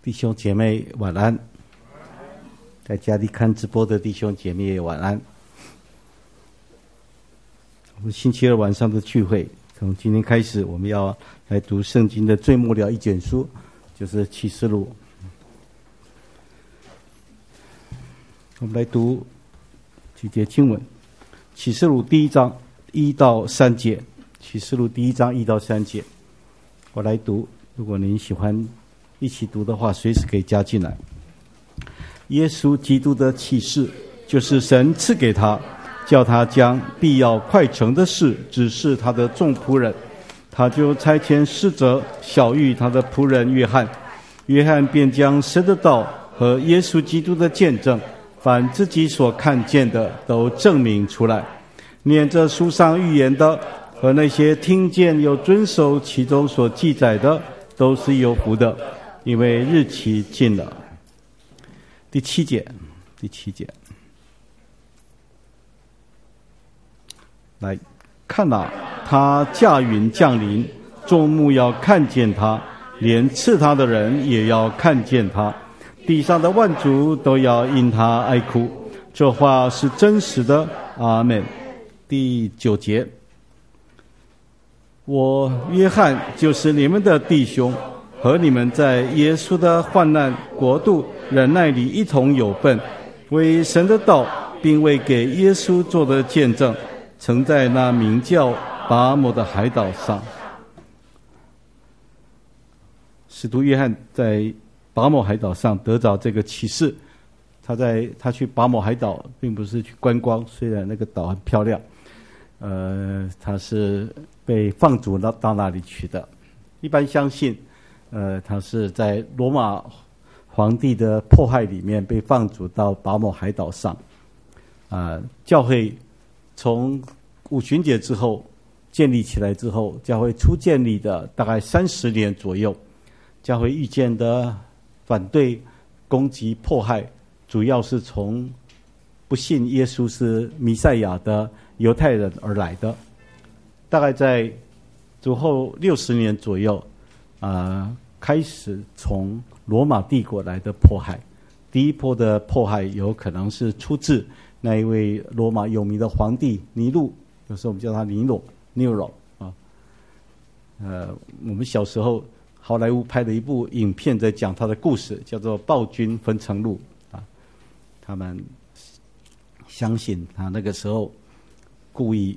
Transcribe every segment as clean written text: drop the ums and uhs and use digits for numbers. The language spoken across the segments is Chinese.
弟兄姐妹晚安，在家里看直播的弟兄姐妹也晚安。我们星期二晚上的聚会，从今天开始，我们要来读圣经的最末了一卷书，就是启示录。我们来读几节经文，启示录第1章1到3节。启示录第1章1到3节，我来读。如果您喜欢一起读的话，随时可以加进来。耶稣基督的启示，就是神赐给他，叫他将必要快成的事指示他的众仆人。他就差遣使者晓谕他的仆人约翰，约翰便将神的道和耶稣基督的见证，凡自己所看见的都证明出来。念这书上预言的和那些听见又遵守其中所记载的，都是有福的，因为日期近了。第七节，来看啊，他驾云降临，众目要看见他，连刺他的人也要看见他，地上的万族都要因他哀哭。这话是真实的。阿们。第9节，我约翰就是你们的弟兄，和你们在耶稣的患难国度忍耐里一同有份，为神的道并为给耶稣做的见证，曾在那名叫拔摩的海岛上。使徒约翰在拔摩海岛上得着这个启示。他去拔摩海岛并不是去观光，虽然那个岛很漂亮，他是被放逐到那里去的。一般相信他是在罗马皇帝的迫害里面被放逐到拔摩海岛上。教会从五旬节之后建立起来之后，教会初建立的大概30年左右，教会遇见的反对、攻击、迫害，主要是从不信耶稣是弥赛亚的犹太人而来的。大概在主后60年左右，开始从罗马帝国来的迫害。第一波的迫害有可能是出自那一位罗马有名的皇帝尼禄，有时候我们叫他Nero 啊。我们小时候好莱坞拍了一部影片在讲他的故事，叫做《暴君分成录》啊。他们相信他那个时候故意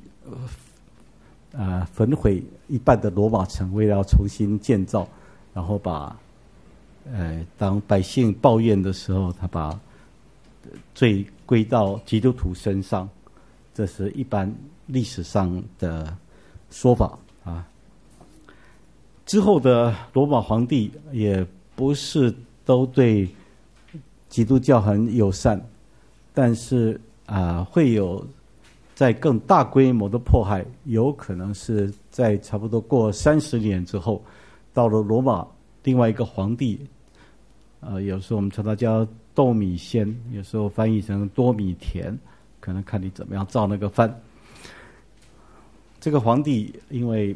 焚毁一半的罗马城，为了要重新建造，然后当百姓抱怨的时候，他把罪归到基督徒身上，这是一般历史上的说法啊。之后的罗马皇帝也不是都对基督教很友善，但是会有在更大规模的迫害，有可能是在差不多过30年之后，到了罗马另外一个皇帝，有时候我们称他叫斗米仙，有时候翻译成多米田，可能看你怎么样照那个翻。这个皇帝因为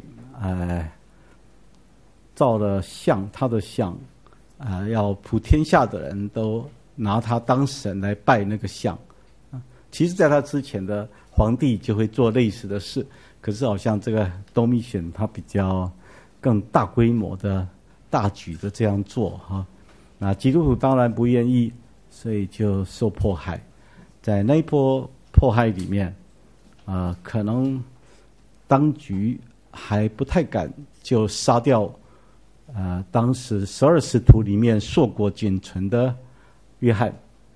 造了像，他的像要普天下的人都拿他当神来拜那个像。其实在他之前的皇帝就会做类似的事，可是好像这个多米选他比较更大规模的大举的这样做哈。那基督徒当然不愿意，所以就受迫害。在那一波迫害里面可能当局还不太敢就杀掉当时12使徒里面硕果仅存的约翰。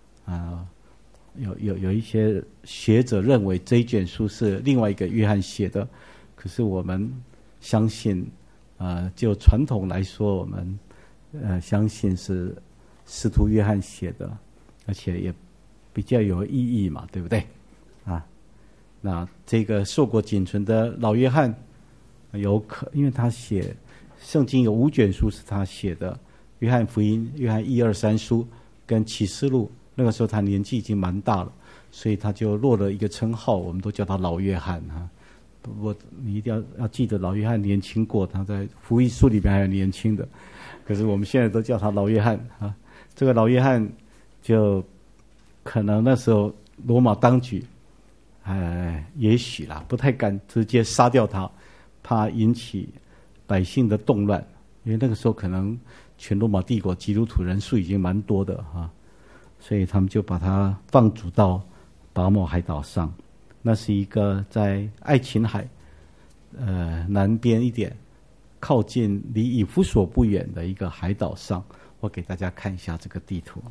有一些学者认为这一卷书是另外一个约翰写的，可是我们相信就传统来说，我们相信是使徒约翰写的，而且也比较有意义嘛，对不对那这个硕果仅存的老约翰因为他写圣经有5卷书是他写的，约翰福音、约翰1、2、3书跟启示录，那个时候他年纪已经蛮大了，所以他就落了一个称号，我们都叫他老约翰不过你一定要记得，老约翰年轻过，他在福音书里面还有年轻的。 可是我们现在都叫他老约翰啊。这个老约翰就可能那时候罗马当局，也许啦，不太敢直接杀掉他，怕引起百姓的动乱，因为那个时候可能全罗马帝国基督徒人数已经蛮多的啊，所以他们就把他放逐到拔摩海岛上。那是一个在爱琴海南边一点，靠近离以弗所不远的一个海岛上。我给大家看一下这个地图。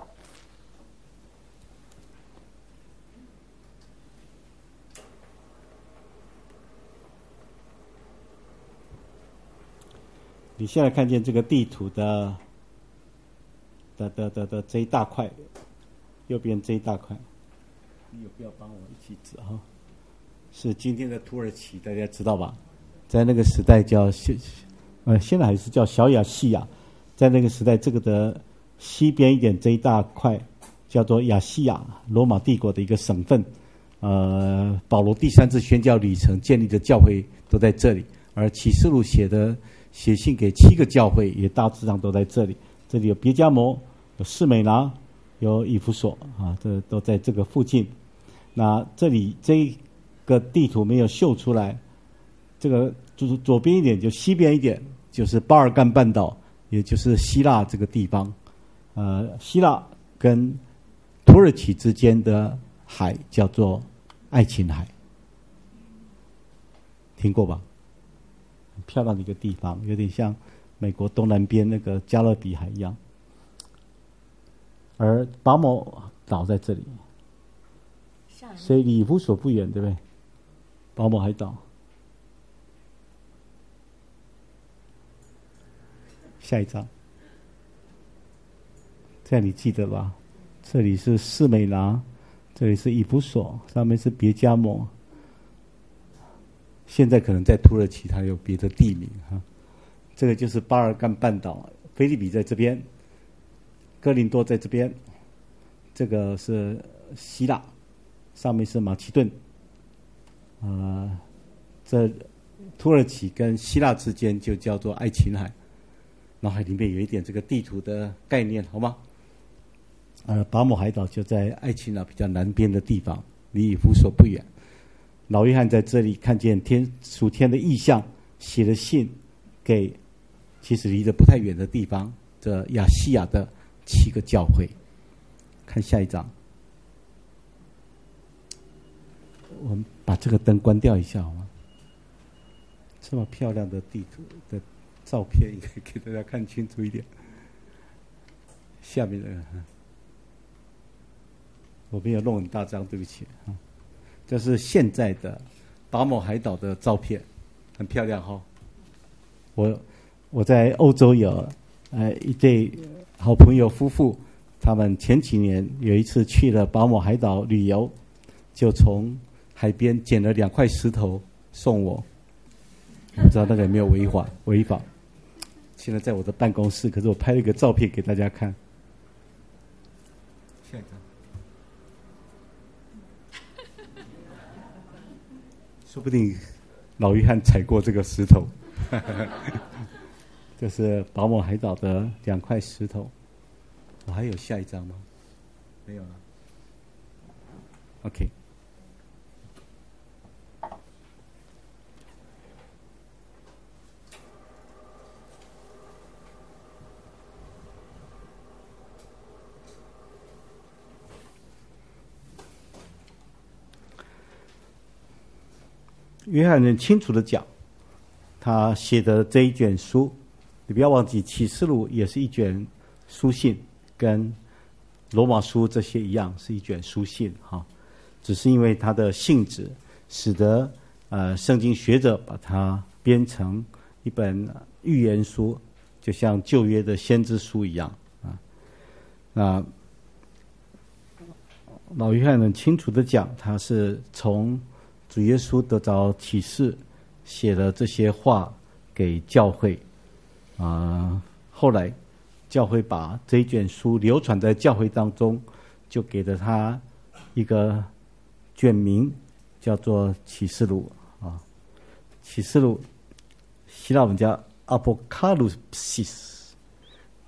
你现在看见这个地图的这一大块，右边这一大块，你有必要帮我一起指哈？是今天的土耳其，大家知道吧？在那个时代叫现在还是叫小亚细亚，在那个时代，这个的西边一点这一大块叫做亚细亚，罗马帝国的一个省份。保罗第3次宣教旅程建立的教会都在这里，而启示录写信给7个教会，也大致上都在这里。这里有别迦摩，有士美拿，有以弗所啊，这都在这个附近。那这里这个地图没有秀出来，这个就是左边一点，就西边一点，就是巴尔干半岛，也就是希腊这个地方。希腊跟土耳其之间的海叫做爱琴海，听过吧？很漂亮的一个地方，有点像美国东南边那个加勒比海一样。而拔摩岛在这里，所以离以弗所不远，对不对？拔摩海岛。下一张，这样你记得吧？这里是士美拿，这里是以弗所，上面是别迦摩。现在可能在土耳其它有别的地名哈。这个就是巴尔干半岛，菲律比在这边，哥林多在这边，这个是希腊，上面是马其顿。这土耳其跟希腊之间就叫做爱琴海。脑海里面有一点这个地图的概念，好吗？拔摩海岛就在爱琴海比较南边的地方，离以弗所不远。老约翰在这里看见属天的异象，写了信给其实离得不太远的地方，这亚细亚的7个教会。看下一章，我们把这个灯关掉一下好吗？这么漂亮的地图的照片，应该给大家看清楚一点。下面的我没有弄很大张，对不起啊。这是现在的拔摩海岛的照片，很漂亮哈。我在欧洲有一对好朋友夫妇，他们前几年有一次去了拔摩海岛旅游，就从海边捡了2块石头送我。不知道那个有没有违法？现在在我的办公室，可是我拍了一个照片给大家看。下一张。说不定老约翰踩过这个石头。这是拔摩海岛的2块石头。我还有下一张吗？没有了。OK。约翰很清楚的讲，他写的这一卷书，你不要忘记，启示录也是一卷书信，跟罗马书这些一样是一卷书信哈。只是因为它的性质，使得圣经学者把它编成一本预言书，就像旧约的先知书一样啊。那老约翰很清楚的讲，他是从主耶稣得着启示，写了这些话给教会后来教会把这一卷书流传在教会当中，就给了他一个卷名，叫做启示录启示录希腊文叫 Apocalypsis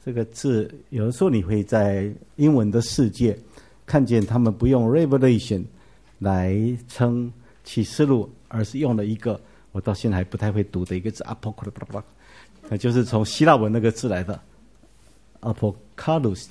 这个字，有的时候你会在英文的世界看见他们不用 Revelation 来称启示录，而是用了一个我到现在还不太会读的一个字 Apocalypse， 那就是从希腊文那个字来的 Apocalypse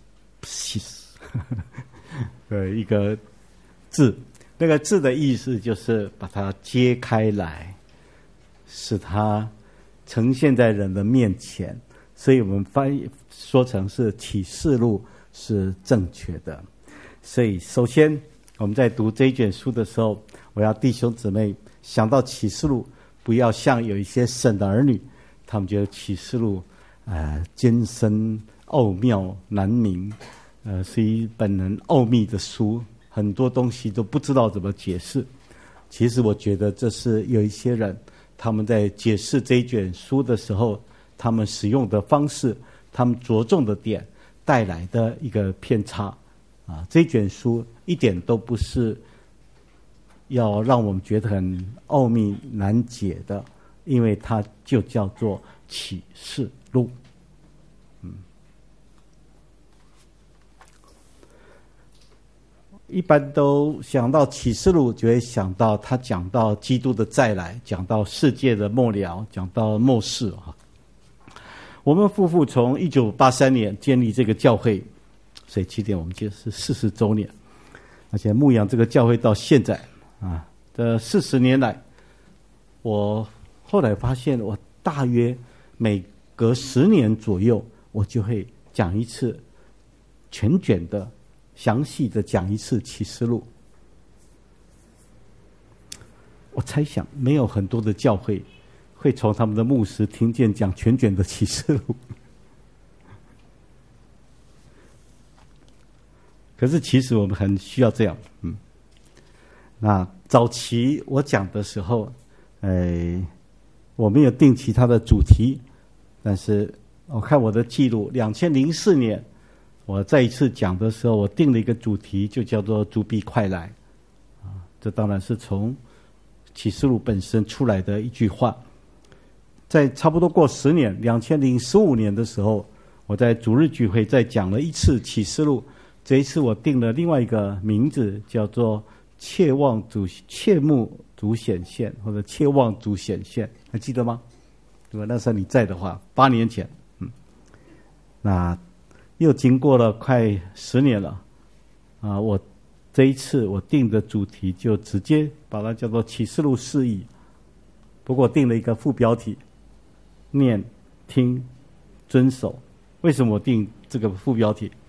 的一个字。那个字的意思就是把它揭开来，使它呈现在人的面前，所以我们翻译说成是启示录是正确的。所以首先我们在读这一卷书的时候，我要弟兄姊妹想到启示录，不要像有一些神的儿女，他们觉得启示录艰深奥妙难明，是一本很奥秘的书，很多东西都不知道怎么解释。其实我觉得这是有一些人他们在解释这一卷书的时候，他们使用的方式，他们着重的点带来的一个偏差啊。这一卷书一点都不是要让我们觉得很奥秘难解的，因为它就叫做启示录。一般都想到启示录，就会想到他讲到基督的再来，讲到世界的末了，讲到末世啊。我们夫妇从1983年建立这个教会，所以今天我们就是40周年，而且牧养这个教会到现在啊，这40年来，我后来发现，我大约每隔10年左右，我就会讲一次全卷的。详细的讲一次启示录。我猜想没有很多的教会会从他们的牧师听见讲全卷的启示录。可是其实我们很需要这样。那早期我讲的时候，我没有定其他的主题，但是我看我的记录，2004年我再一次讲的时候，我定了一个主题，就叫做主必快来。这当然是从启示录本身出来的一句话。在差不多过10年，2015年的时候，我在主日聚会再讲了一次启示录。这一次我定了另外一个名字，叫做切慕主显现，或者切望主显现，还记得吗？如果那时候你在的话，8年前。那又经过了快10年了，我这一次我定的主题就直接把它叫做启示录释义，不过定了一个副标题：念、听、遵守。为什么我定这个副标题？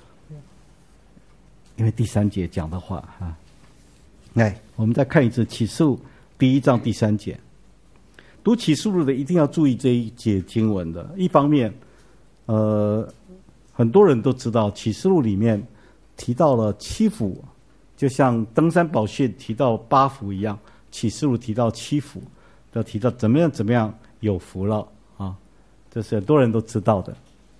因为第3节讲的话来，我们再看一次启示录第1章第3节。读启示录的一定要注意这一节经文的。一方面，很多人都知道启示录里面提到了7福，就像登山宝训提到8福一样，启示录提到7福，都提到怎么样有福了啊，这是很多人都知道的。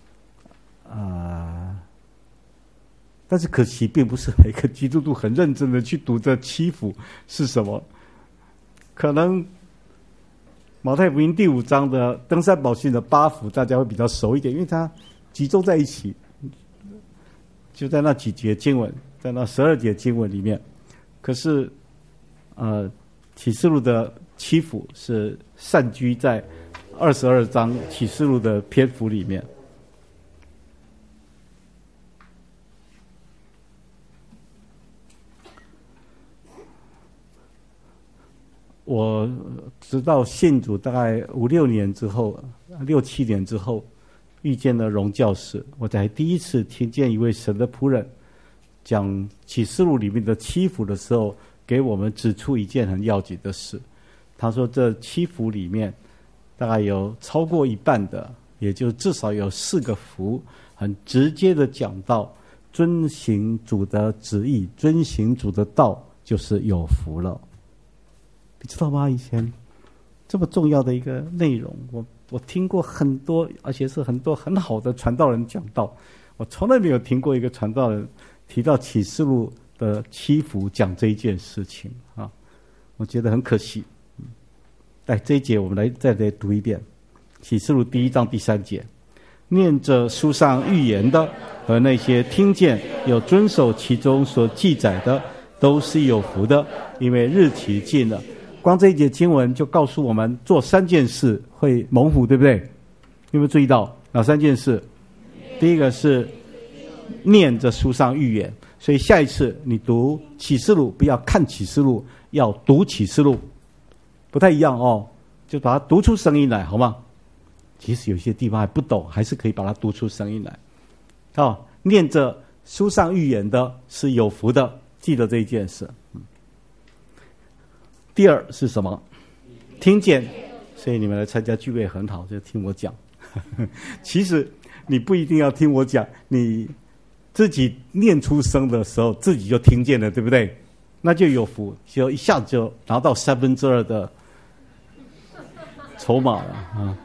但是可惜并不是每个基督徒很认真的去读这7福是什么。可能马太福音第5章的登山宝训的8福大家会比较熟一点，因为它集中在一起，就在那几节经文，在那12节经文里面。可是启示录的7福是散居在22章启示录的篇幅里面。我直到信主大概5-6年之后，6-7年之后，遇见了荣教士，我才第一次听见一位神的仆人讲启示录里面的7福的时候，给我们指出一件很要紧的事。他说这7福里面大概有超过一半的，也就至少有4个福，很直接的讲到遵行主的旨意，遵行主的道就是有福了。你知道吗？以前这么重要的一个内容，我听过很多，而且是很多很好的传道人讲道，我从来没有听过一个传道人提到启示录的7福讲这一件事情啊，我觉得很可惜。来，这一节我们再来读一遍，启示录第1章第3节。 念着书上预言的和那些听见有遵守其中所记载的，都是有福的，因为日期近了。光这一节经文就告诉我们，做3件事会蒙福，对不对？有没有注意到哪3件事？第一个是念着书上预言，所以下一次你读启示录，不要看启示录，要读启示录，不太一样哦，就把它读出声音来，好吗？其实有些地方还不懂，还是可以把它读出声音来。念着书上预言的是有福的，记得这一件事。第二是什么？听见。所以你们来参加聚会很好，就听我讲。其实你不一定要听我讲，你自己念出声的时候，自己就听见了，对不对？那就有福，就一下子就拿到2/3的筹码了啊！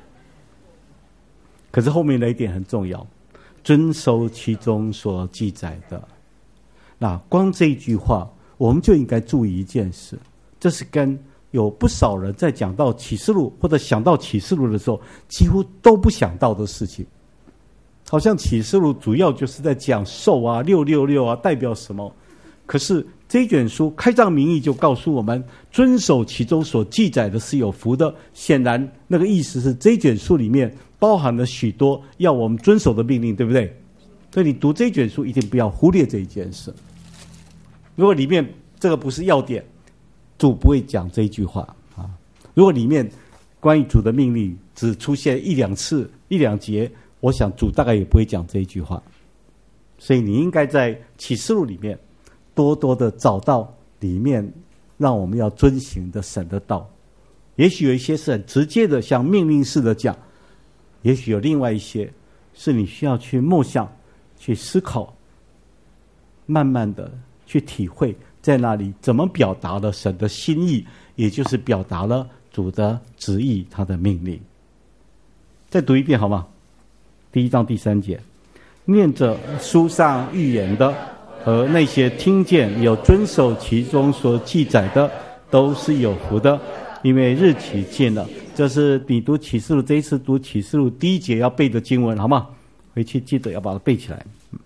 可是后面的一点很重要，遵守其中所记载的。那光这一句话，我们就应该注意一件事，这是跟有不少人在讲到启示录或者想到启示录的时候，几乎都不想到的事情。好像启示录主要就是在讲兽啊、666啊代表什么，可是这一卷书开宗明义就告诉我们，遵守其中所记载的是有福的。显然那个意思是这一卷书里面包含了许多要我们遵守的命令，对不对？所以你读这一卷书一定不要忽略这一件事。如果里面这个不是要点，主不会讲这一句话啊。如果里面关于主的命令只出现1-2次、1-2节，我想主大概也不会讲这一句话。所以你应该在启示录里面多多的找到里面让我们要遵行的神的道。也许有一些是很直接的，像命令式的讲，也许有另外一些是你需要去默想、去思考，慢慢的去体会在那里怎么表达了神的心意，也就是表达了主的旨意，他的命令。再读一遍好吗？第1章第3节，念着书上预言的和那些听见有遵守其中所记载的，都是有福的，因为日期近了。这是你读启示录，这一次读启示录第1节要背的经文，好吗？回去记得要把它背起来。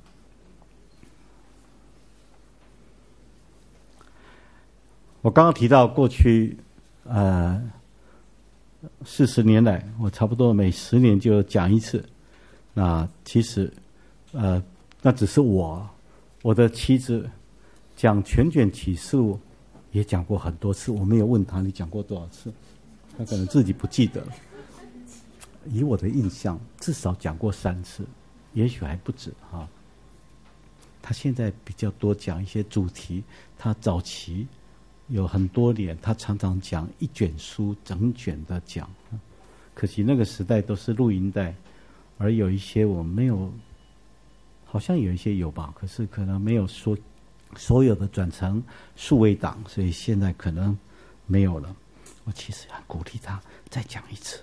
我刚刚提到过去40年来，我差不多每10年就讲一次。那其实那只是我的妻子讲全卷启示录也讲过很多次，我没有问他你讲过多少次，他可能自己不记得了。以我的印象，至少讲过3次，也许还不止哈。他现在比较多讲一些主题，他早期有很多年，他常常讲1卷书整卷的讲，可惜那个时代都是录音带，而有一些我没有，好像有一些有吧，可是可能没有说所有的转成数位档，所以现在可能没有了。我其实很鼓励他再讲一次。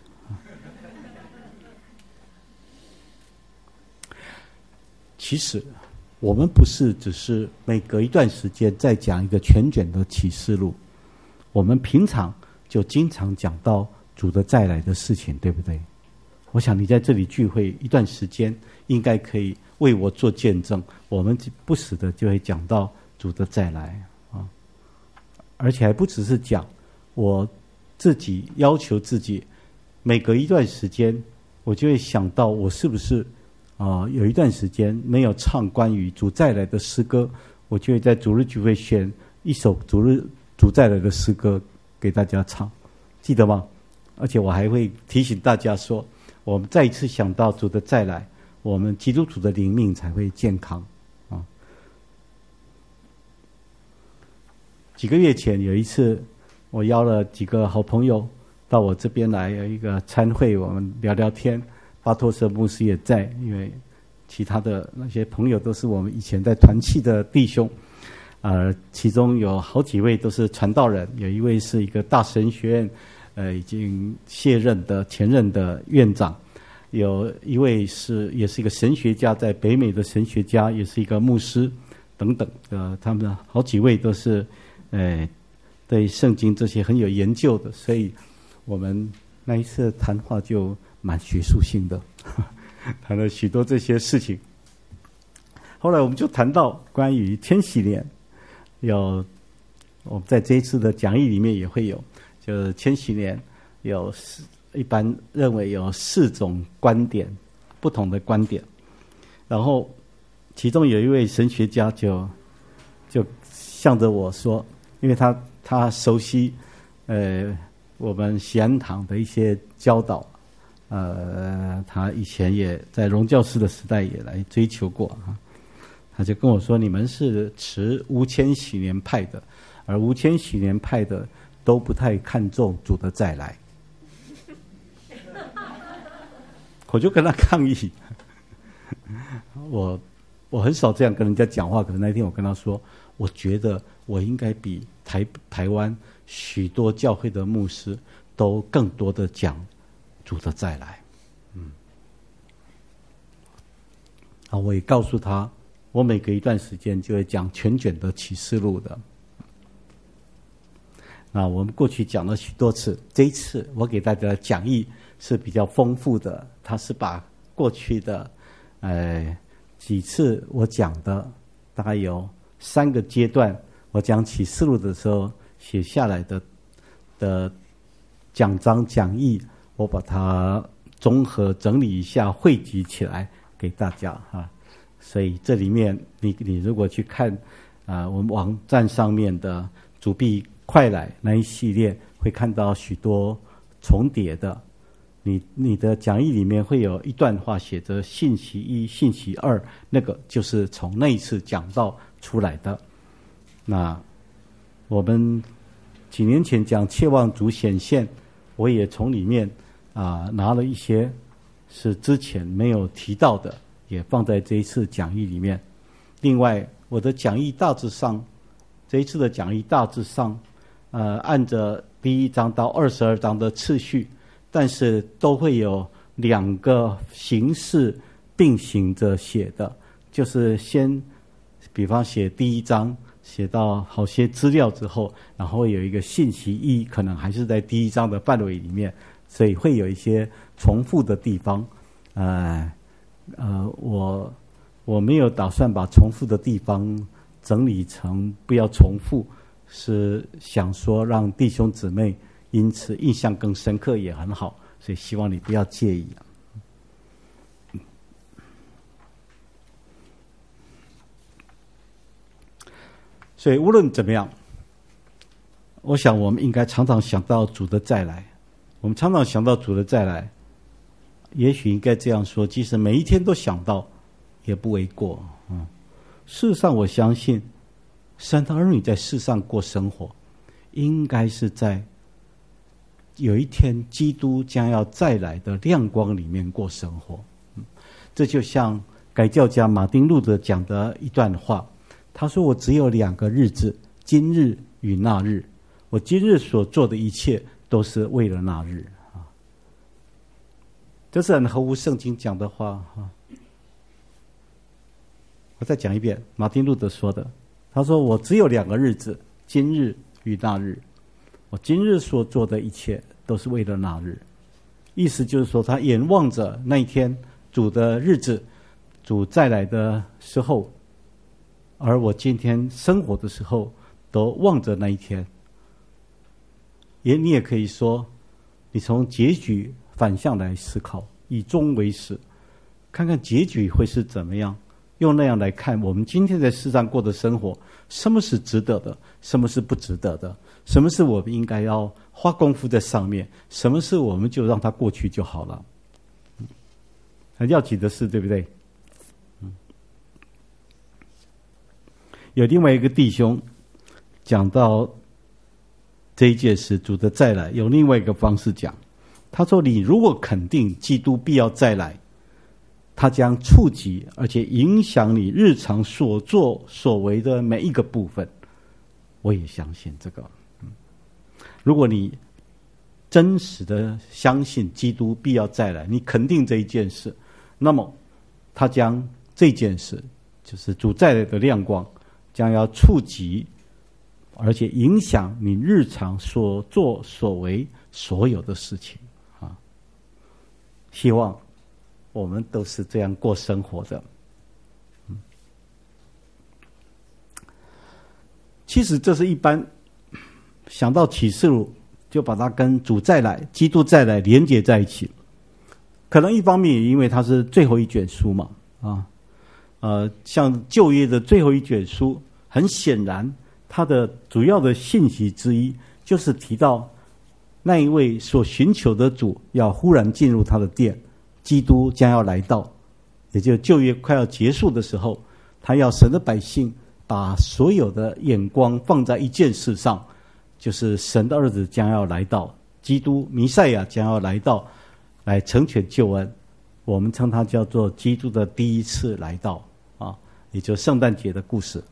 其实我们不是只是每隔一段时间再讲一个全卷的启示录，我们平常就经常讲到主的再来的事情，对不对？我想你在这里聚会一段时间，应该可以为我做见证，我们不时的就会讲到主的再来啊，而且还不只是讲，我自己要求自己每隔一段时间，我就会想到我是不是有一段时间没有唱关于主再来的诗歌，我就会在主日聚会选一首主再来的诗歌给大家唱，记得吗？而且我还会提醒大家说，我们再一次想到主的再来，我们基督徒的灵命才会健康啊。几个月前有一次，我邀了几个好朋友到我这边来，有一个餐会，我们聊聊天。巴托瑟牧师也在，因为其他的那些朋友都是我们以前在团契的弟兄，其中有好几位都是传道人，有一位是一个大神学院已经卸任的前任的院长，有一位也是一个神学家，在北美的神学家，也是一个牧师等等，他们好几位都是对圣经这些很有研究的，所以我们那一次谈话就蛮学术性的， 谈了许多这些事情。后来我们就谈到关于千禧年，我们在这一次的讲义里面也会有，就是千禧年一般认为有4种观点，不同的观点。然后其中有一位神学家就向着我说，因为他熟悉我们喜安堂的一些教导，他以前也在荣教师的时代也来追求过啊。他就跟我说，你们是持无千禧年派的，而无千禧年派的都不太看重主的再来。我就跟他抗议，我很少这样跟人家讲话，可是那天我跟他说，我觉得我应该比台湾许多教会的牧师都更多的讲主的再来。我也告诉他，我每隔一段时间就会讲全卷的启示录的。那我们过去讲了许多次，这一次我给大家的讲义是比较丰富的，它是把过去的几次我讲的大概有3个阶段，我讲启示录的时候写下来的讲章讲义，我把它综合整理一下，汇集起来给大家哈。所以这里面你如果去看我们网站上面的主币快来那一系列，会看到许多重叠的。你的讲义里面会有一段话写着信息1、信息2，那个就是从那一次讲道出来的。那我们几年前讲切望主显现，我也从里面拿了一些是之前没有提到的，也放在这一次讲义里面。另外我的讲义大致上，这一次的讲义大致上按着第1章到22章的次序，但是都会有2个形式并行着写的，就是先比方写第1章，写到好些资料之后，然后有一个信息1，可能还是在第1章的范围里面，所以会有一些重复的地方。我没有打算把重复的地方整理成不要重复，是想说让弟兄姊妹因此印象更深刻也很好，所以希望你不要介意。所以无论怎么样，我想我们应该常常想到主的再来。我们常常想到主的再来，也许应该这样说，即使每一天都想到也不为过。事实上我相信神的儿女在世上过生活，应该是在有一天基督将要再来的亮光里面过生活。这就像改教家马丁路德讲的一段话，他说，我只有2个日子，今日与那日，我今日所做的一切都是为了那日。这是很合乎圣经讲的话。我再讲一遍，马丁路德说的，他说，我只有2个日子，今日与那日，我今日所做的一切都是为了那日。意思就是说，他眼望着那一天主的日子，主再来的时候，而我今天生活的时候都望着那一天。你也可以说，你从结局反向来思考，以终为始，看看结局会是怎么样，用那样来看我们今天在世上过的生活，什么是值得的，什么是不值得的，什么是我们应该要花功夫在上面，什么事我们就让它过去就好了。很要紧的事，对不对？有另外一个弟兄讲到这一件事，主的再来，用另外一个方式讲。他说，你如果肯定基督必要再来，他将触及而且影响你日常所作所为的每一个部分。我也相信这个。如果你真实的相信基督必要再来，你肯定这一件事，那么他将这件事，就是主再来的亮光，将要触及而且影响你日常所作所为所有的事情。希望我们都是这样过生活的。其实这是一般想到启示录就把它跟主再来、基督再来连结在一起。可能一方面也因为它是最后一卷书嘛，像旧约的最后一卷书，很显然它的主要的信息之一就是提到那一位所寻求的主要忽然进入他的殿，基督将要来到，也就旧约快要结束的时候，他要神的百姓把所有的眼光放在一件事上，就是神的儿子将要来到，基督弥赛亚将要来到，来成全救恩。我们称它叫做基督的第一次来到啊，也就是圣诞节的故事。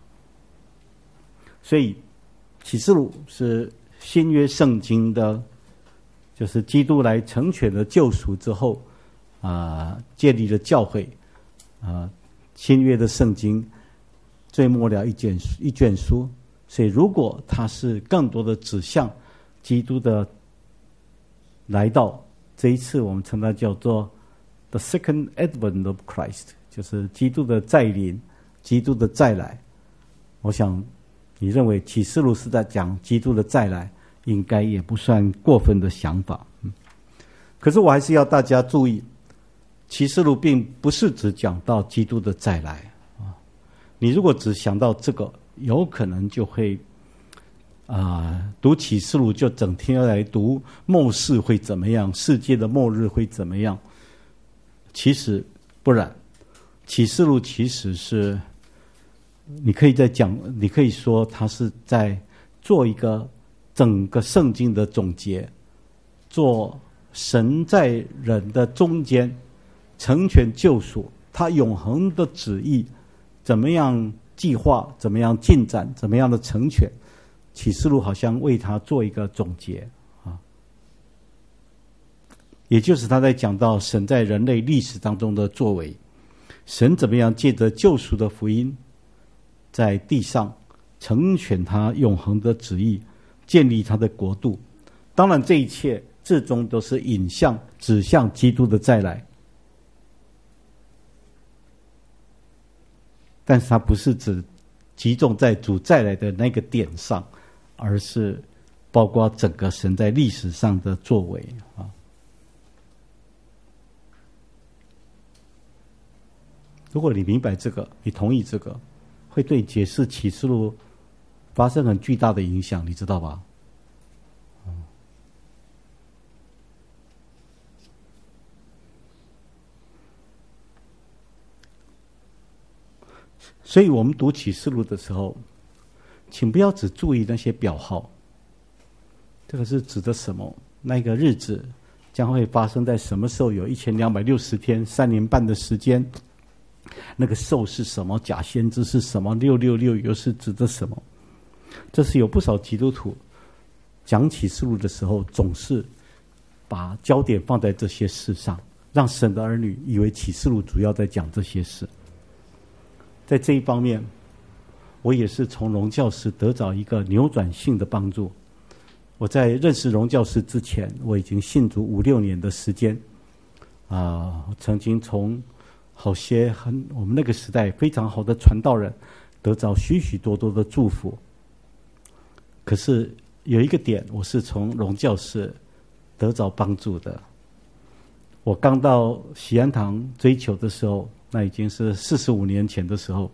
所以启示录是新约圣经的，就是基督来成全了救赎之后建立了教会新约的圣经最末了一卷书。所以如果它是更多的指向基督的来到，这一次我们称它叫做 The Second Advent of Christ， 就是基督的再临，基督的再来。我想你认为启示录是在讲基督的再来，应该也不算过分的想法。可是我还是要大家注意，启示录并不是只讲到基督的再来你如果只想到这个，有可能就会读启示录就整天要来读末世会怎么样，世界的末日会怎么样。其实不然，启示录其实是你可以说它是在做一个整个圣经的总结，做神在人的中间成全救赎，他永恒的旨意怎么样计划，怎么样进展，怎么样的成全，启示录好像为他做一个总结也就是他在讲到神在人类历史当中的作为，神怎么样借着救赎的福音在地上成全他永恒的旨意，建立他的国度。当然这一切至终都是指向基督的再来，但是它不是只集中在主再来的那个点上，而是包括整个神在历史上的作为如果你明白这个，你同意这个，会对解释启示录发生很巨大的影响，你知道吧？所以我们读启示录的时候，请不要只注意那些表号，这个是指的什么？那个日子将会发生在什么时候？有1260天，3年半的时间。那个兽是什么？假先知是什么？666又是指的什么？这是有不少基督徒讲启示录的时候，总是把焦点放在这些事上，让神的儿女以为启示录主要在讲这些事。在这一方面，我也是从荣教师得到一个扭转性的帮助。我在认识荣教师之前，我已经信主5-6年的时间曾经从好些我们那个时代非常好的传道人得到许许多多的祝福。可是有一个点，我是从荣教师得到帮助的。我刚到喜安堂追求的时候，那已经是45年前的时候，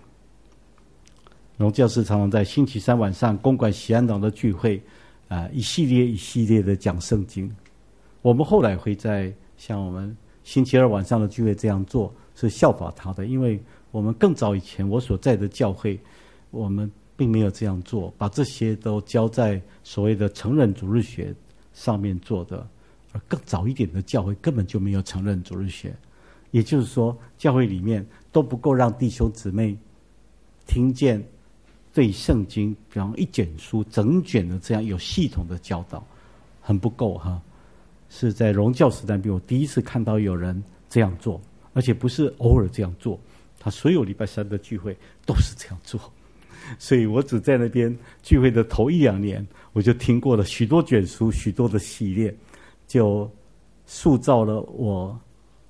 荣教师常常在星期三晚上公馆喜安堂的聚会一系列的讲圣经。我们后来会在像我们星期二晚上的聚会这样做，是效法他的。因为我们更早以前我所在的教会，我们并没有这样做，把这些都交在所谓的承认主日学上面做的。而更早一点的教会根本就没有承认主日学，也就是说教会里面都不够让弟兄姊妹听见对圣经比方一卷书整卷的这样有系统的教导，很不够是在荣教时代我第一次看到有人这样做，而且不是偶尔这样做，他所有礼拜三的聚会都是这样做。所以我只在那边聚会的头1-2年，我就听过了许多卷书，许多的系列，就塑造了我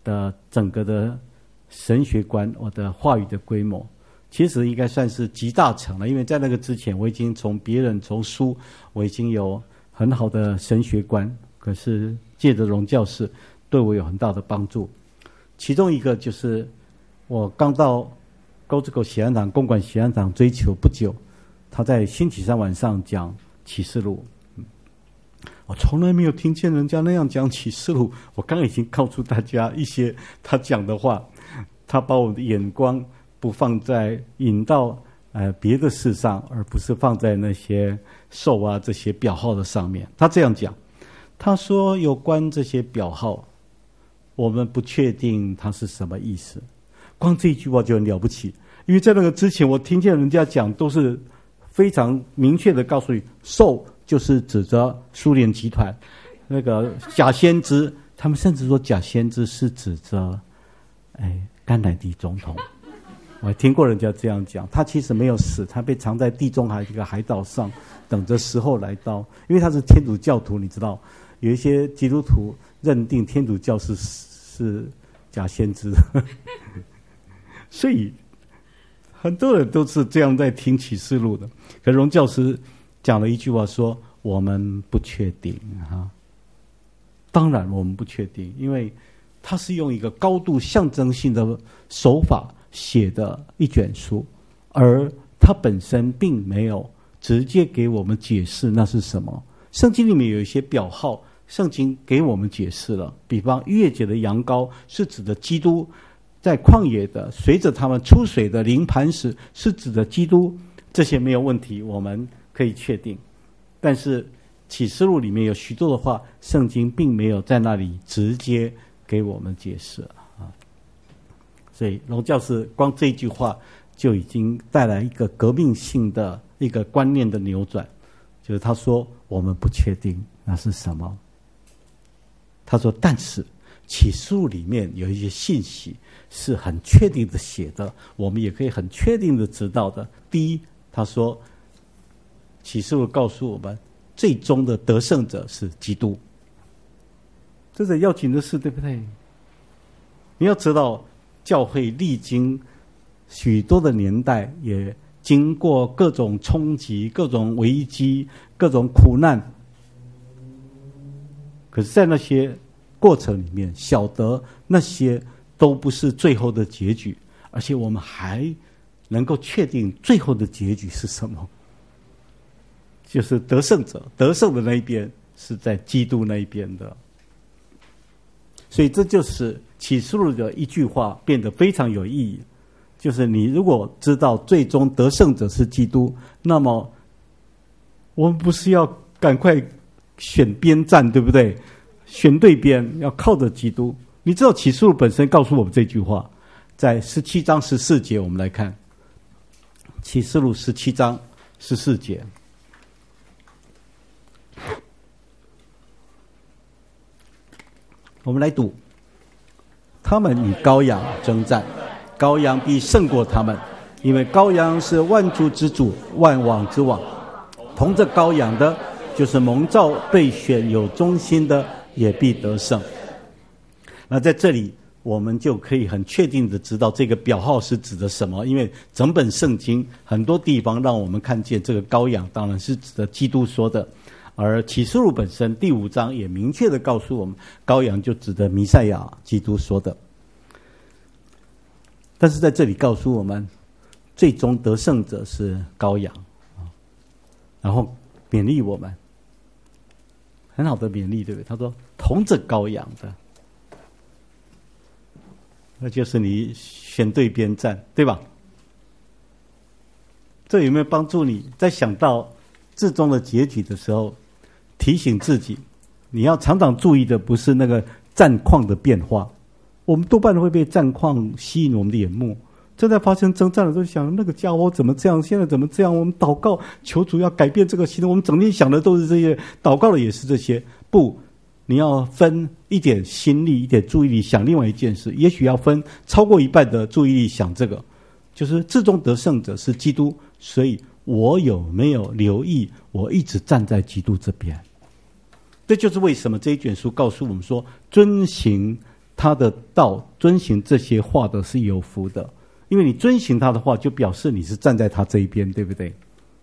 的整个的神学观，我的话语的规模，其实应该算是集大成了。因为在那个之前，我已经从别人从书，我已经有很好的神学观，可是借着荣教士对我有很大的帮助。其中一个就是我刚到沟子口喜安堂公馆喜安堂追求不久，他在星期三晚上讲启示录，我从来没有听见人家那样讲启示录。我刚刚已经告诉大家一些他讲的话，他把我的眼光不放在引到别的事上，而不是放在那些兽啊这些表号的上面。他这样讲，他说有关这些表号，我们不确定它是什么意思。光这一句话就很了不起，因为在那个之前我听见人家讲都是非常明确的告诉你，兽就是指着苏联集团，那个假先知，他们甚至说假先知是指着甘乃迪总统。我还听过人家这样讲，他其实没有死，他被藏在地中海一个海岛上，等着时候来到。因为他是天主教徒，你知道，有一些基督徒认定天主教是假先知，所以很多人都是这样在听启示录的。可荣教师讲了一句话说，我们不确定哈。当然我们不确定，因为他是用一个高度象征性的手法写的一卷书，而他本身并没有直接给我们解释那是什么。圣经里面有一些表号，圣经给我们解释了，比方逾越节的羊羔是指的基督，在旷野的随着他们出水的灵磐石是指的基督，这些没有问题，我们可以确定。但是启示录里面有许多的话，圣经并没有在那里直接给我们解释啊。所以荣教师光这一句话就已经带来一个革命性的一个观念的扭转，就是他说我们不确定那是什么。他说但是启示录里面有一些信息是很确定的写的，我们也可以很确定的知道的。第一，他说启示录告诉我们最终的得胜者是基督，这是要紧的事，对不对？你要知道教会历经许多的年代，也经过各种冲击、各种危机、各种苦难，可是在那些过程里面，晓得那些都不是最后的结局，而且我们还能够确定最后的结局是什么，就是得胜者，得胜的那一边是在基督那一边的。所以这就是启示录的一句话变得非常有意义，就是你如果知道最终得胜者是基督，那么我们不是要赶快选边站，对不对？选对边，要靠着基督。你知道启示录本身告诉我们这句话，在17章14节，我们来看启示录17章14节。我们来读，他们与羔羊征战，羔羊必胜过他们，因为羔羊是万主之主，万王之王。同着羔羊的，就是蒙召被选有忠心的，也必得胜。那在这里我们就可以很确定的知道这个表号是指的什么，因为整本圣经很多地方让我们看见这个羔羊当然是指的基督说的，而启示录本身第5章也明确的告诉我们，羔羊就指的弥赛亚基督说的。但是在这里告诉我们，最终得胜者是羔羊，然后勉励我们，很好的勉励，对不对？他说同着羔羊的，那就是你选对边站，对吧？这有没有帮助你在想到至终的结局的时候，提醒自己，你要常常注意的不是那个战况的变化。我们多半会被战况吸引我们的眼目，正在发生征战的时候想，那个家伙怎么这样，现在怎么这样，我们祷告求主要改变这个行动。我们整天想的都是这些，祷告的也是这些。不，你要分一点心力，一点注意力想另外一件事，也许要分超过一半的注意力想这个，就是至终得胜者是基督，所以我有没有留意我一直站在基督这边。这就是为什么这一卷书告诉我们说，遵行他的道，遵行这些话的是有福的，因为你遵行他的话，就表示你是站在他这一边，对不对？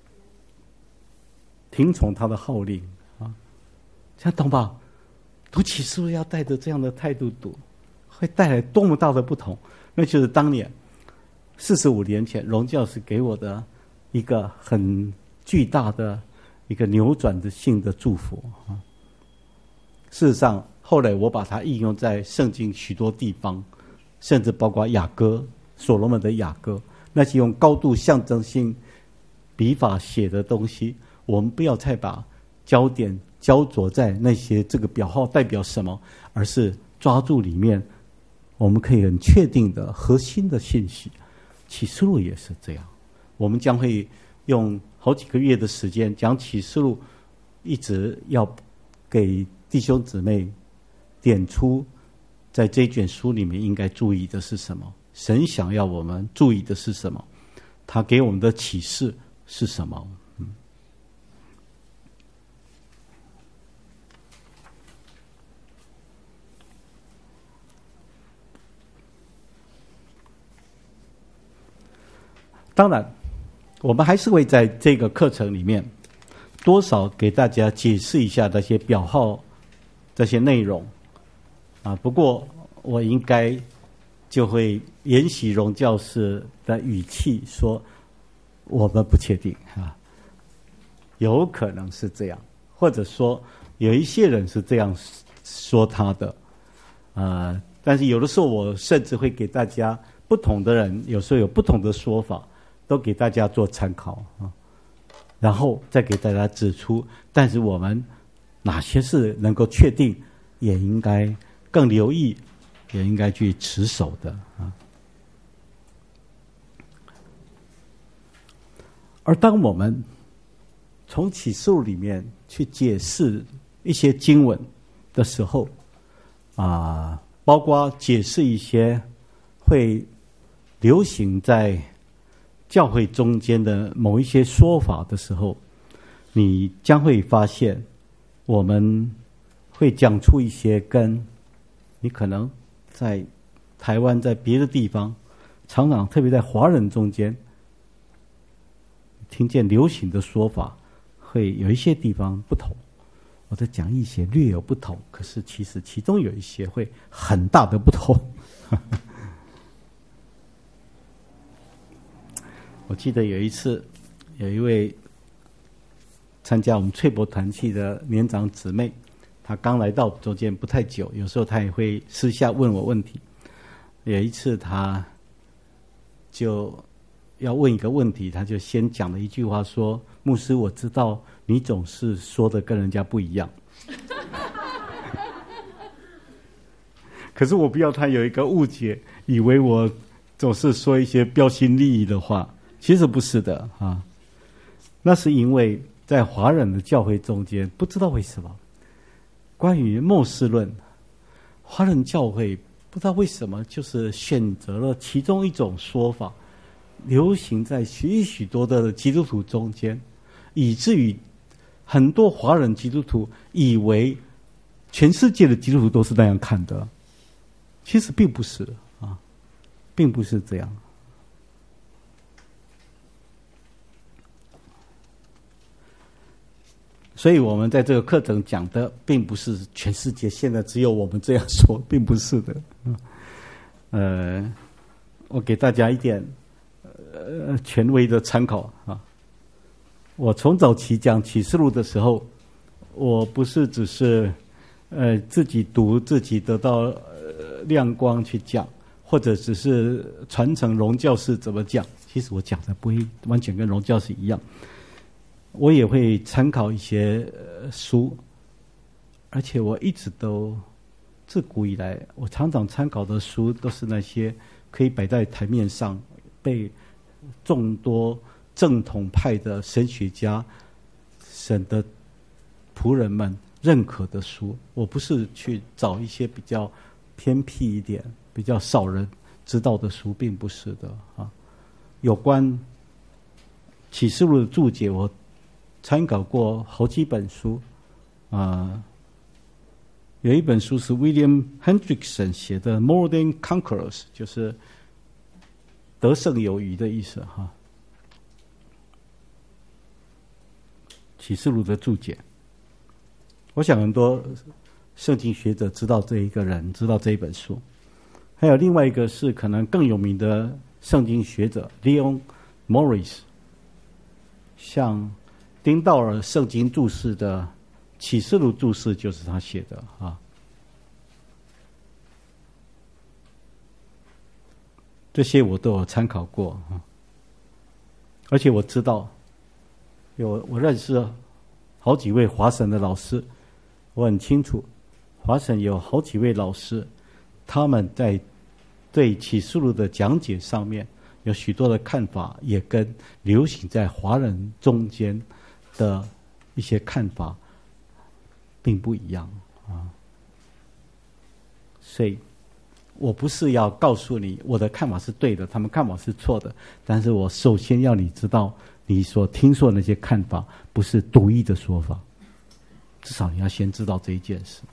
听从他的号令啊，这样懂吧？读启示录要带着这样的态度读，会带来多么大的不同？那就是当年45年前荣教师给我的一个很巨大的一个扭转的性的祝福啊。事实上，后来我把它应用在圣经许多地方，甚至包括雅歌，所罗门的雅歌，那些用高度象征性笔法写的东西，我们不要再把焦点焦灼在那些这个表号代表什么，而是抓住里面我们可以很确定的核心的信息。启示录也是这样，我们将会用好几个月的时间讲启示录，一直要给弟兄姊妹点出在这卷书里面应该注意的是什么，神想要我们注意的是什么，他给我们的启示是什么。当然我们还是会在这个课程里面多少给大家解释一下那些表号这些内容啊。不过我应该就会沿袭荣教师的语气说，我们不确定啊，有可能是这样，或者说有一些人是这样说他的但是有的时候我甚至会给大家不同的人有时候有不同的说法，都给大家做参考啊，然后再给大家指出，但是我们哪些是能够确定，也应该更留意，也应该去持守的啊。而当我们从启示录里面去解释一些经文的时候包括解释一些会流行在教会中间的某一些说法的时候，你将会发现我们会讲出一些跟你可能在台湾在别的地方常常特别在华人中间听见流行的说法会有一些地方不同，我在讲一些略有不同，可是其实其中有一些会很大的不同我记得有一次有一位参加我们翠柏团契的年长姊妹，她刚来到中间不太久，有时候她也会私下问我问题。有一次她就要问一个问题，她就先讲了一句话说，牧师，我知道你总是说的跟人家不一样可是我不要她有一个误解，以为我总是说一些标新立异的话，其实不是的啊。那是因为在华人的教会中间，不知道为什么关于末世论，华人教会不知道为什么就是选择了其中一种说法，流行在许多的基督徒中间，以至于很多华人基督徒以为全世界的基督徒都是那样看的，其实并不是啊，并不是这样。所以我们在这个课程讲的并不是全世界现在只有我们这样说，并不是的。我给大家一点权威的参考啊。我从早期讲启示录的时候，我不是只是自己读自己得到亮光去讲，或者只是传承荣教士怎么讲，其实我讲的不会完全跟荣教士一样。我也会参考一些书，而且我一直都自古以来，我常常参考的书都是那些可以摆在台面上，被众多正统派的神学家、神的仆人们认可的书。我不是去找一些比较偏僻一点、比较少人知道的书，并不是的啊。有关启示录的注解，我参考过好几本书， 有一本书是 William Hendrickson 写的《More Than Conquerors》，就是得胜有余的意思哈。启示录的注解，我想很多圣经学者知道这一个人，知道这一本书。还有另外一个是可能更有名的圣经学者 Leon Morris， 像丁道尔圣经注释的启示录注释就是他写的啊。这些我都有参考过啊，而且我知道我认识好几位华神的老师，我很清楚华神有好几位老师，他们在对启示录的讲解上面有许多的看法，也跟流行在华人中间的一些看法并不一样啊。所以我不是要告诉你我的看法是对的，他们看法是错的，但是我首先要你知道，你所听说的那些看法不是独一的说法，至少你要先知道这一件事。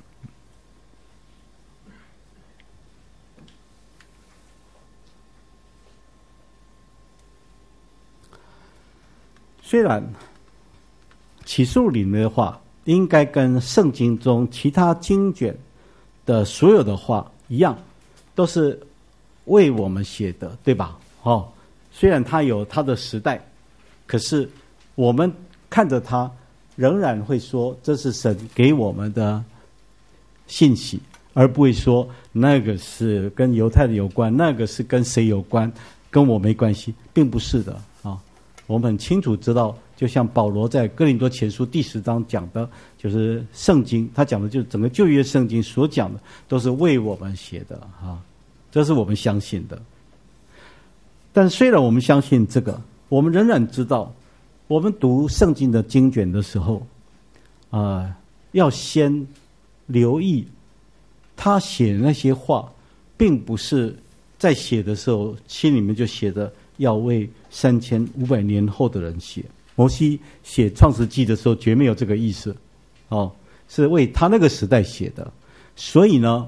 虽然启示录里面的话应该跟圣经中其他经卷的所有的话一样，都是为我们写的，对吧？虽然它有它的时代，可是我们看着它仍然会说这是神给我们的信息，而不会说那个是跟犹太的有关，那个是跟谁有关，跟我没关系，并不是的啊。我们很清楚知道，就像保罗在哥林多前书第10章讲的，就是圣经，他讲的就是整个旧约圣经所讲的都是为我们写的啊，这是我们相信的。但虽然我们相信这个，我们仍然知道，我们读圣经的经卷的时候，要先留意他写的那些话，并不是在写的时候心里面就写的要为3500年后的人写。摩西写创世纪的时候绝没有这个意思，是为他那个时代写的。所以呢，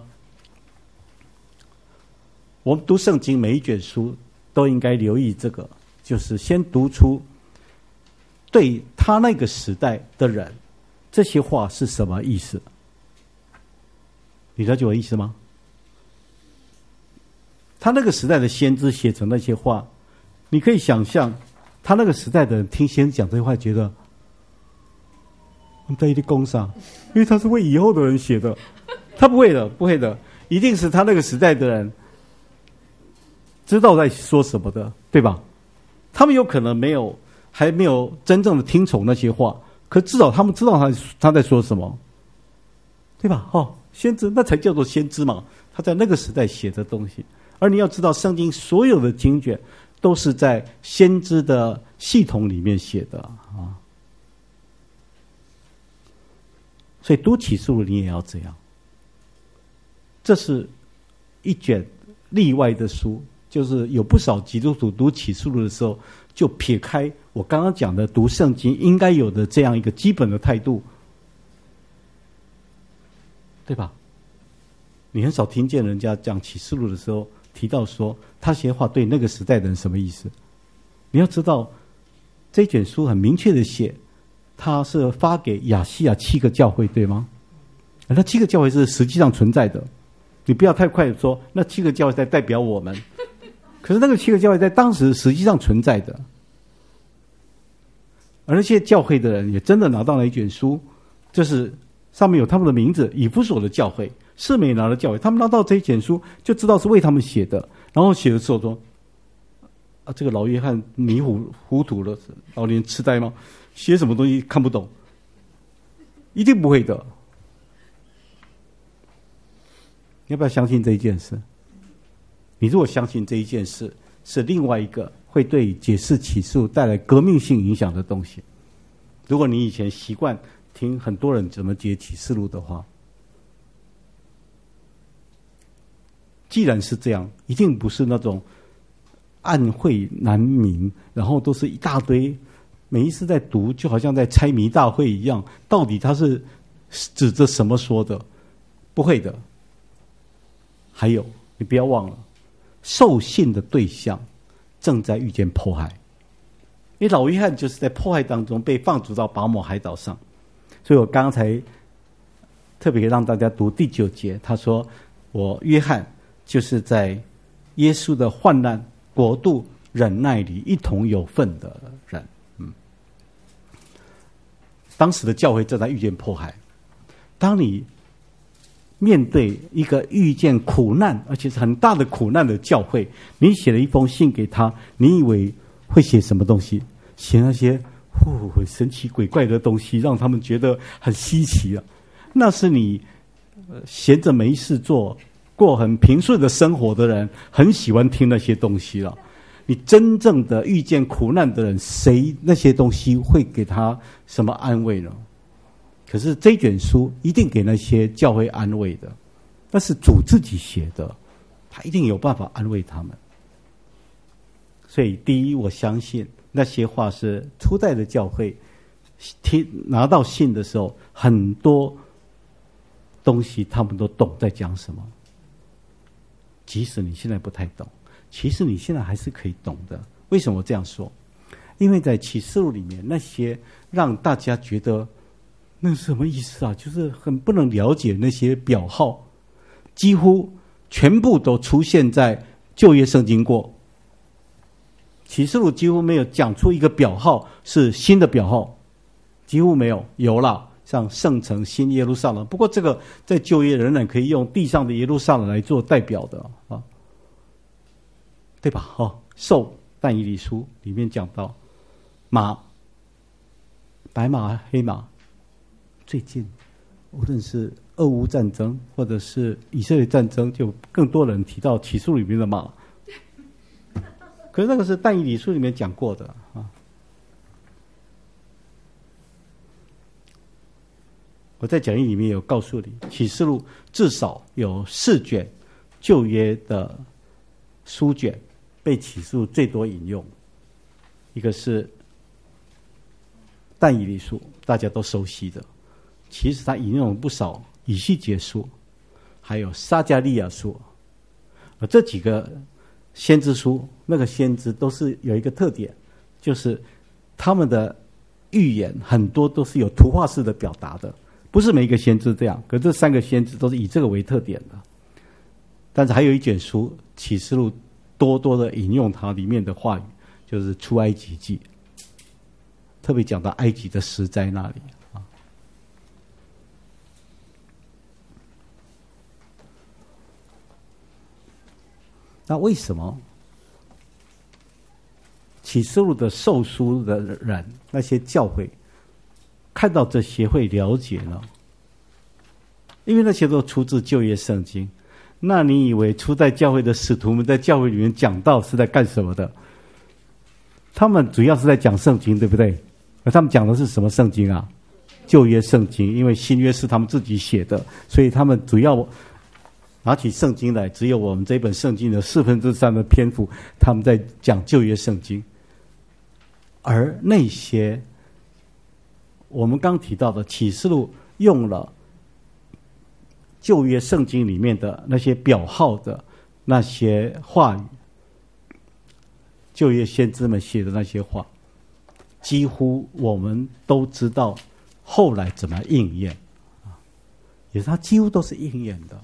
我们读圣经每一卷书都应该留意这个，就是先读出对他那个时代的人这些话是什么意思。你了解我的意思吗？他那个时代的先知写成那些话，你可以想象他那个时代的人听先知讲这些话，觉得我们在一地攻上，因为他是为以后的人写的，他不会的，不会的，一定是他那个时代的人知道在说什么的，对吧？他们有可能还没有真正的听从那些话，可至少他们知道他在说什么，对吧？先知那才叫做先知嘛，他在那个时代写的东西。而你要知道，圣经所有的经卷都是在先知的系统里面写的啊。所以读启示录你也要这样。这是一卷例外的书，就是有不少基督徒读启示录的时候，就撇开我刚刚讲的读圣经应该有的这样一个基本的态度，对吧？你很少听见人家讲启示录的时候提到说他写话对那个时代的人什么意思。你要知道这卷书很明确的写，他是发给亚细亚7个教会，对吗？那7个教会是实际上存在的，你不要太快的说那7个教会在代表我们，可是那个7个教会在当时实际上存在的。而那些教会的人也真的拿到了一卷书，就是上面有他们的名字，以弗所的教会、士美拿的教会，他们拿到这一卷书就知道是为他们写的，然后写的时候说这个老约翰迷糊涂了，老年痴呆吗？写什么东西看不懂？一定不会的。你要不要相信这一件事？你如果相信这一件事是另外一个会对解释启示录带来革命性影响的东西，如果你以前习惯听很多人怎么解启示录的话，既然是这样，一定不是那种暗晦难明，然后都是一大堆，每一次在读就好像在猜谜大会一样，到底他是指着什么说的？ 不会的。还有，你不要忘了，受信的对象正在遇见迫害。因为老约翰就是在迫害当中被放逐到拔摩海岛上，所以我刚才特别让大家读第9节，他说：“我约翰就是在耶稣的患难、国度、忍耐里一同有份的人。”当时的教会正在遇见迫害，当你面对一个遇见苦难，而且是很大的苦难的教会，你写了一封信给他，你以为会写什么东西？写那些神奇鬼怪的东西，让他们觉得很稀奇啊。那是你闲着没事做，过很平顺的生活的人，很喜欢听那些东西了。你真正的遇见苦难的人，谁那些东西会给他什么安慰呢？可是这卷书一定给那些教会安慰的，那是主自己写的，他一定有办法安慰他们。所以第一，我相信那些话是初代的教会拿到信的时候，很多东西他们都懂在讲什么。即使你现在不太懂，其实你现在还是可以懂的。为什么我这样说？因为在启示录里面，那些让大家觉得那是什么意思啊，就是很不能了解那些表号，几乎全部都出现在旧约圣经过。启示录几乎没有讲出一个表号是新的表号，几乎没有。有了像圣城新耶路撒冷，不过这个在旧约仍然可以用地上的耶路撒冷来做代表的啊，对吧？兽但以理书里面讲到马、白马、黑马。最近无论是俄乌战争或者是以色列战争，就更多人提到启示录里面的马。可是那个是但以理书里面讲过的啊。我在讲义里面有告诉你，启示录至少有4卷旧约的书卷被启示录最多引用，一个是但以理书，大家都熟悉的，其实他引用了不少以西结书，还有撒迦利亚书，而这几个先知书，那个先知都是有一个特点，就是他们的预言很多都是有图画式的表达的，不是每一个先知这样，可这3个先知都是以这个为特点的。但是还有一卷书启示录多多的引用它里面的话语，就是出埃及记，特别讲到埃及的10灾那里啊。那为什么启示录的受书的人，那些教会看到这些会了解呢？因为那些都出自旧约圣经。那你以为初代教会的使徒们在教会里面讲道是在干什么的？他们主要是在讲圣经，对不对？而他们讲的是什么圣经啊？旧约圣经，因为新约是他们自己写的，所以他们主要拿起圣经来，只有我们这本圣经的3/4的篇幅，他们在讲旧约圣经。而那些我们刚提到的启示录用了旧约圣经里面的那些表号的那些话语，旧约先知们写的那些话，几乎我们都知道后来怎么应验，也是它几乎都是应验的。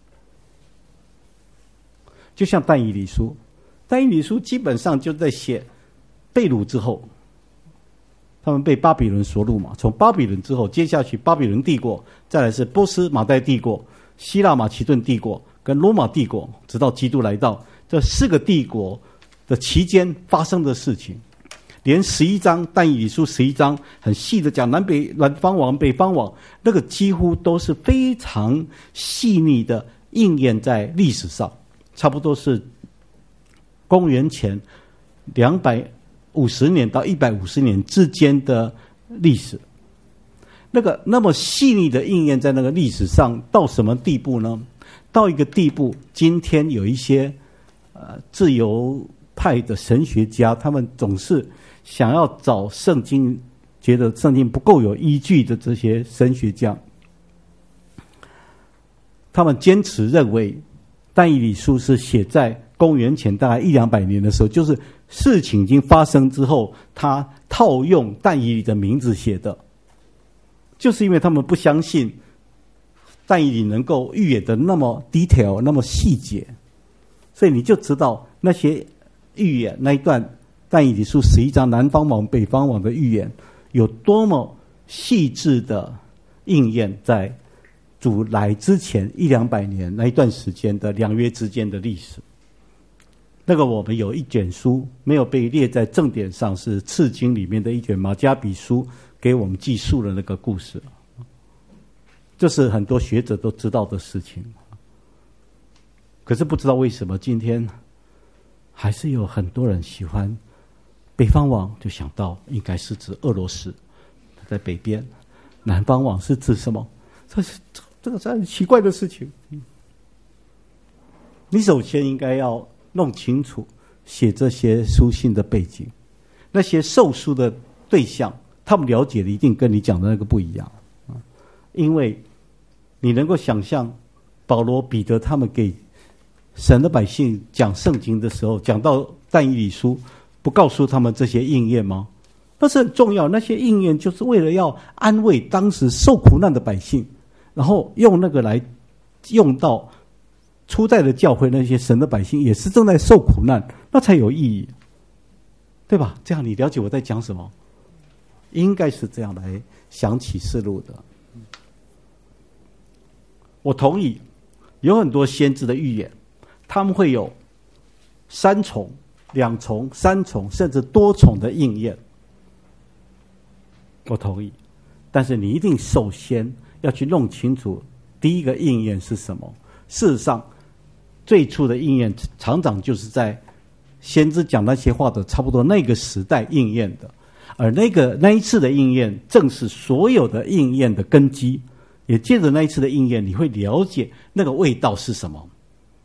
就像但以理书，但以理书基本上就在写被掳之后，他们被巴比伦所掳嘛，从巴比伦之后，接下去巴比伦帝国，再来是波斯马代帝国、希腊马其顿帝国跟罗马帝国，直到基督来到，这4个帝国的期间发生的事情，连11章但以理书11章很细的讲南方王、北方王，那个几乎都是非常细腻的应验在历史上，差不多是公元前250年到150年之间的历史。那么细腻的应验在那个历史上到什么地步呢？到一个地步，今天有一些自由派的神学家，他们总是想要找圣经，觉得圣经不够有依据的这些神学家， 他们坚持认为但以理书是写在公元前大概100-200年的时候，就是事情已经发生之后，他套用但以理的名字写的，就是因为他们不相信但以理能够预言的那么 detail 那么细节，所以你就知道那些预言那一段但以理书11章南方王北方王的预言有多么细致的应验在主来之前100-200年那一段时间的两约之间的历史。那个我们有一卷书没有被列在正典上，是次经里面的一卷马加比书给我们记述了那个故事，这是很多学者都知道的事情。可是不知道为什么今天还是有很多人喜欢北方王，就想到应该是指俄罗斯在北边，南方王是指什么？这个是很奇怪的事情。你首先应该要弄清楚写这些书信的背景，那些受书的对象，他们了解的一定跟你讲的那个不一样，因为你能够想象保罗、彼得他们给神的百姓讲圣经的时候，讲到但以理书，不告诉他们这些应验吗？那是很重要，那些应验就是为了要安慰当时受苦难的百姓，然后用那个来用到初代的教会，那些神的百姓也是正在受苦难，那才有意义，对吧？这样你了解我在讲什么？应该是这样来想启示录的。我同意，有很多先知的预言，他们会有3重、2重、3重，甚至多重的应验。我同意，但是你一定首先要去弄清楚第一个应验是什么。事实上，最初的应验常常就是在先知讲那些话的差不多那个时代应验的，而那一次的应验正是所有的应验的根基。也借着那一次的应验，你会了解那个味道是什么。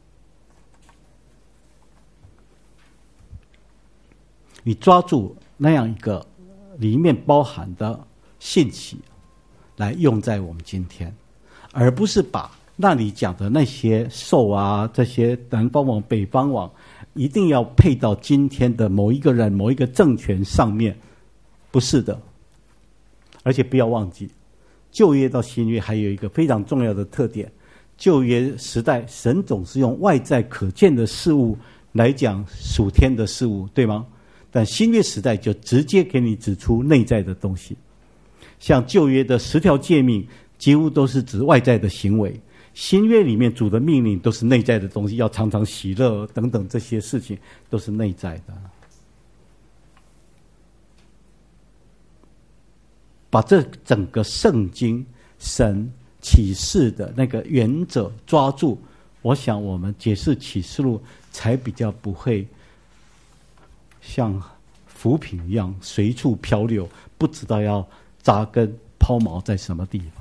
你抓住那样一个里面包含的信息来用在我们今天，而不是把那里讲的那些兽啊，这些南方王、北方王，一定要配到今天的某一个人、某一个政权上面，不是的。而且不要忘记，旧约到新约还有一个非常重要的特点，旧约时代神总是用外在可见的事物来讲属天的事物，对吗？但新约时代就直接给你指出内在的东西，像旧约的10条诫命几乎都是指外在的行为，新约里面主的命令都是内在的东西，要常常喜乐等等，这些事情都是内在的。把这整个圣经神启示的那个原则抓住，我想我们解释启示录才比较不会像浮萍一样随处漂流，不知道要扎根抛锚在什么地方。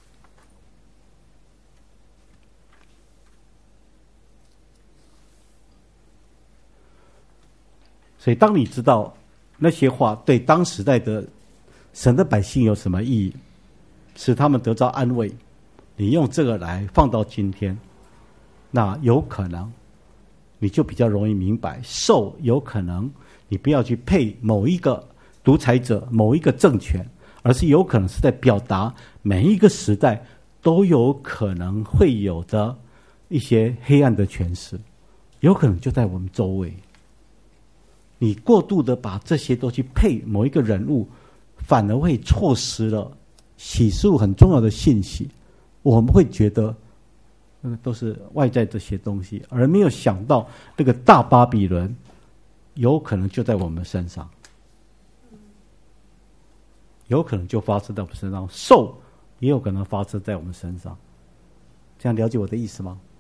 所以当你知道那些话对当时代的神的百姓有什么意义，使他们得到安慰，你用这个来放到今天，那有可能你就比较容易明白，兽有可能你不要去配某一个独裁者、某一个政权，而是有可能是在表达每一个时代都有可能会有的一些黑暗的权势，有可能就在我们周围。你过度的把这些都去配某一个人物，反而会错失了启示录很重要的信息。我们会觉得那个都是外在这些东西，而没有想到那个大巴比伦有可能就在我们身上，有可能就发生在我们身上，兽也有可能发生在我们身上。这样了解我的意思吗？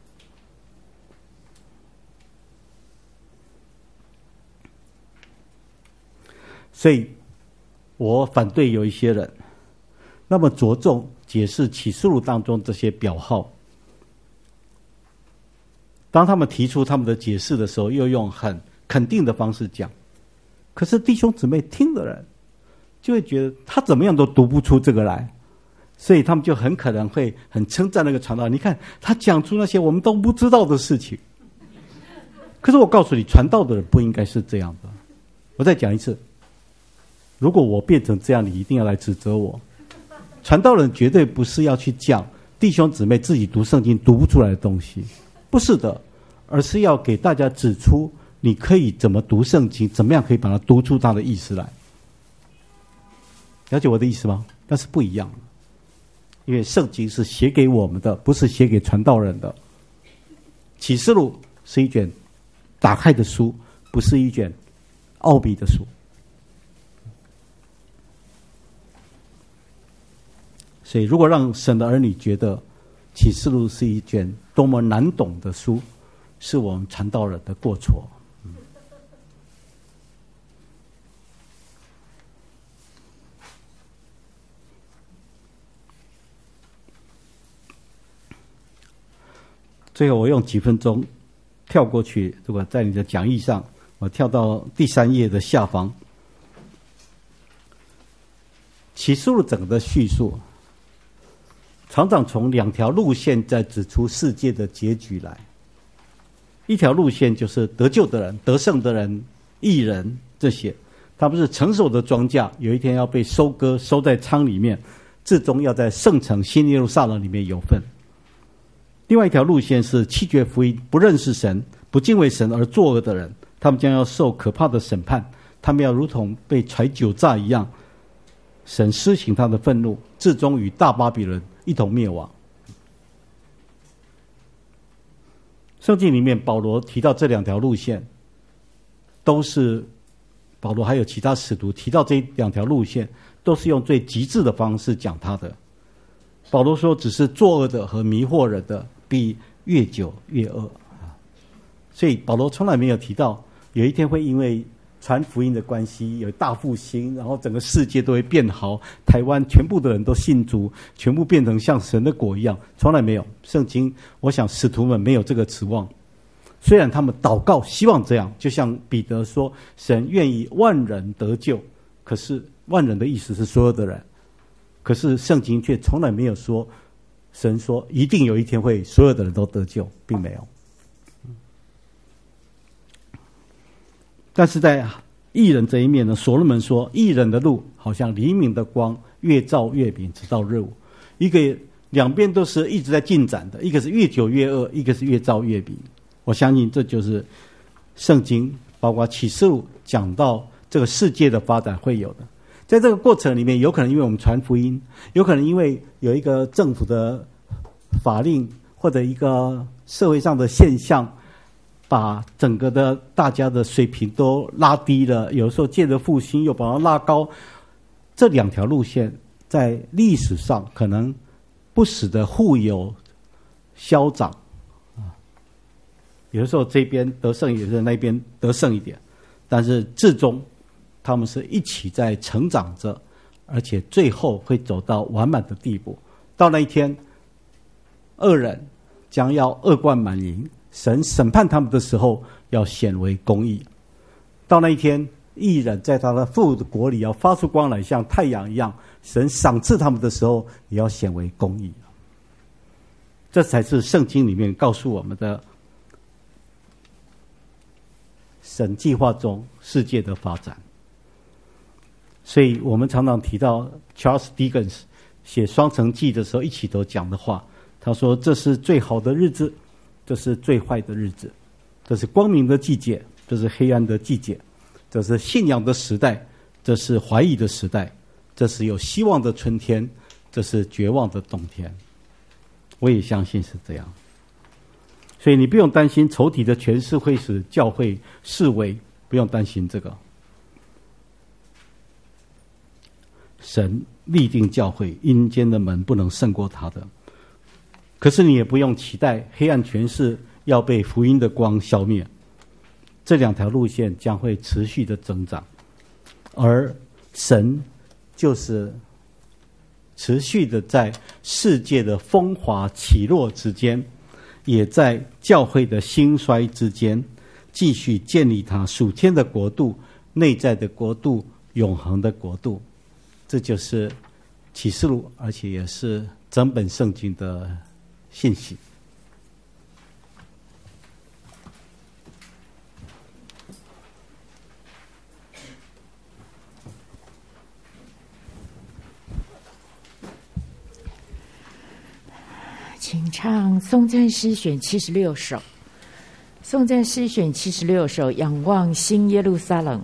所以我反对有一些人那么着重解释启示录当中这些表号，当他们提出他们的解释的时候，又用很肯定的方式讲，可是弟兄姊妹听的人就会觉得他怎么样都读不出这个来， 所以他们就很可能会很称赞那个传道人，你看他讲出那些我们都不知道的事情。可是我告诉你，传道的人不应该是这样的。我再讲一次，如果我变成这样，你一定要来指责我。传道人绝对不是要去讲弟兄姊妹自己读圣经读不出来的东西，不是的，而是要给大家指出你可以怎么读圣经，怎么样可以把它读出它的意思来。了解我的意思吗？那是不一样的，因为圣经是写给我们的，不是写给传道人的。启示录是一卷打开的书，不是一卷奥秘的书。所以如果让神的儿女觉得启示录是一卷多么难懂的书，是我们传道人的过错。最后我用几分钟跳过去，如果在你的讲义上，我跳到第3页的下方，启示录整个的叙述常常从2条路线在指出世界的结局来。一条路线就是得救的人、得胜的人、义人，这些他们是成熟的庄稼，有一天要被收割，收在仓里面，最终要在圣城新耶路撒冷里面有份。另外一条路线是弃绝福音、不认识神、不敬畏神而作恶的人，他们将要受可怕的审判，他们要如同被揣酒榨一样，神施行他的愤怒，最终与大巴比伦一同灭亡。圣经里面保罗提到这2条路线，都是保罗还有其他使徒提到这2条路线，都是用最极致的方式讲他的。保罗说，只是作恶的和迷惑人的必越久越恶。所以保罗从来没有提到有一天会因为传福音的关系有大复兴，然后整个世界都会变好，台湾全部的人都信主，全部变成像神的国一样，从来没有。圣经我想使徒们没有这个指望，虽然他们祷告希望这样，就像彼得说神愿意万人得救，可是万人的意思是所有的人，可是圣经却从来没有说神说一定有一天会所有的人都得救，并没有。但是在义人这一面呢，所罗门说义人的路好像黎明的光，越照越明，直到日午。两边都是一直在进展的，一个是越久越恶，一个是越照越明。我相信这就是圣经包括启示录讲到这个世界的发展会有的。在这个过程里面，有可能因为我们传福音，有可能因为有一个政府的法令或者一个社会上的现象，把整个的大家的水平都拉低了，有时候借着复兴又把它拉高。这2条路线在历史上可能不时的互有消长，有的时候这边得胜，有的时候那边得胜一点，但是至终他们是一起在成长着，而且最后会走到完满的地步。到那一天，恶人将要恶贯满盈，神审判他们的时候要显为公义。到那一天，义人在他的父的国里要发出光来，像太阳一样，神赏赐他们的时候也要显为公义。这才是圣经里面告诉我们的神计划中世界的发展。所以我们常常提到 Charles Dickens 写《双城记》的时候一起都讲的话，他说这是最好的日子，这是最坏的日子，这是光明的季节，这是黑暗的季节，这是信仰的时代，这是怀疑的时代，这是有希望的春天，这是绝望的冬天。我也相信是这样。所以你不用担心仇敌的权势会使教会式微，不用担心这个。神立定教会，阴间的门不能胜过他的。可是你也不用期待黑暗权势要被福音的光消灭，这2条路线将会持续的增长，而神就是持续的在世界的风华起落之间，也在教会的兴衰之间，继续建立他属天的国度、内在的国度、永恒的国度。这就是启示录，而且也是整本圣经的信息。 请唱颂赞诗选76首，颂赞诗选76首，仰望新耶路撒冷。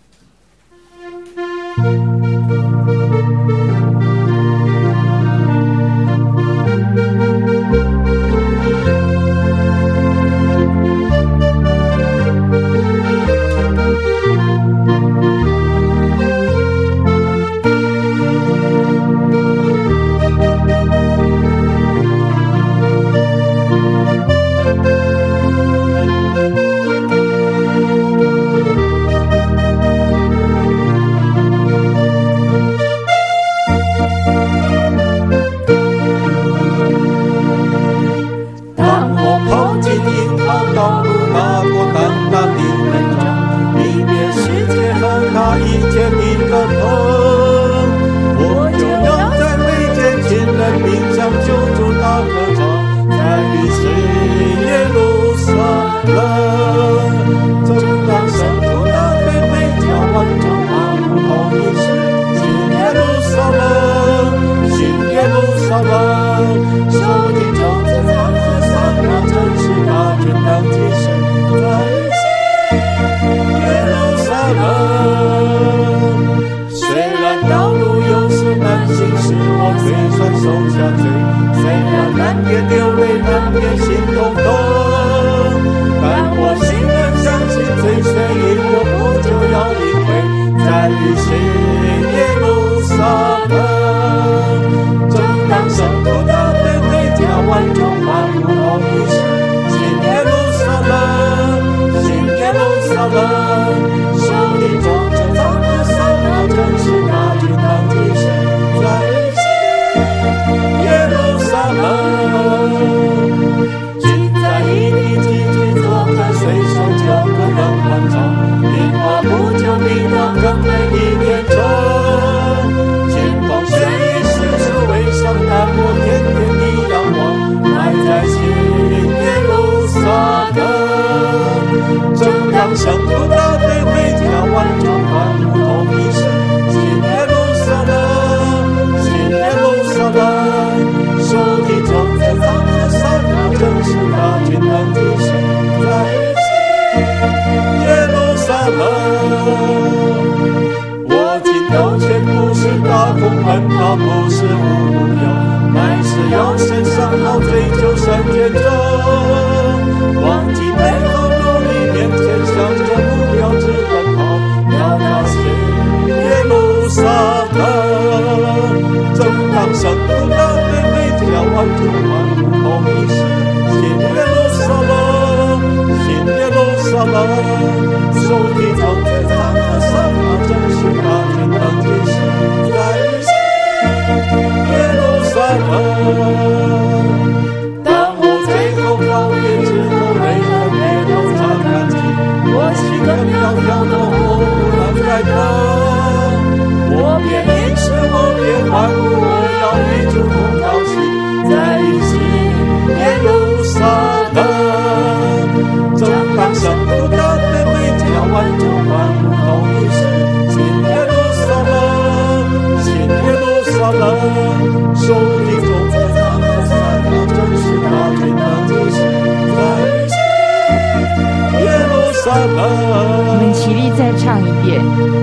我们起立再唱一遍。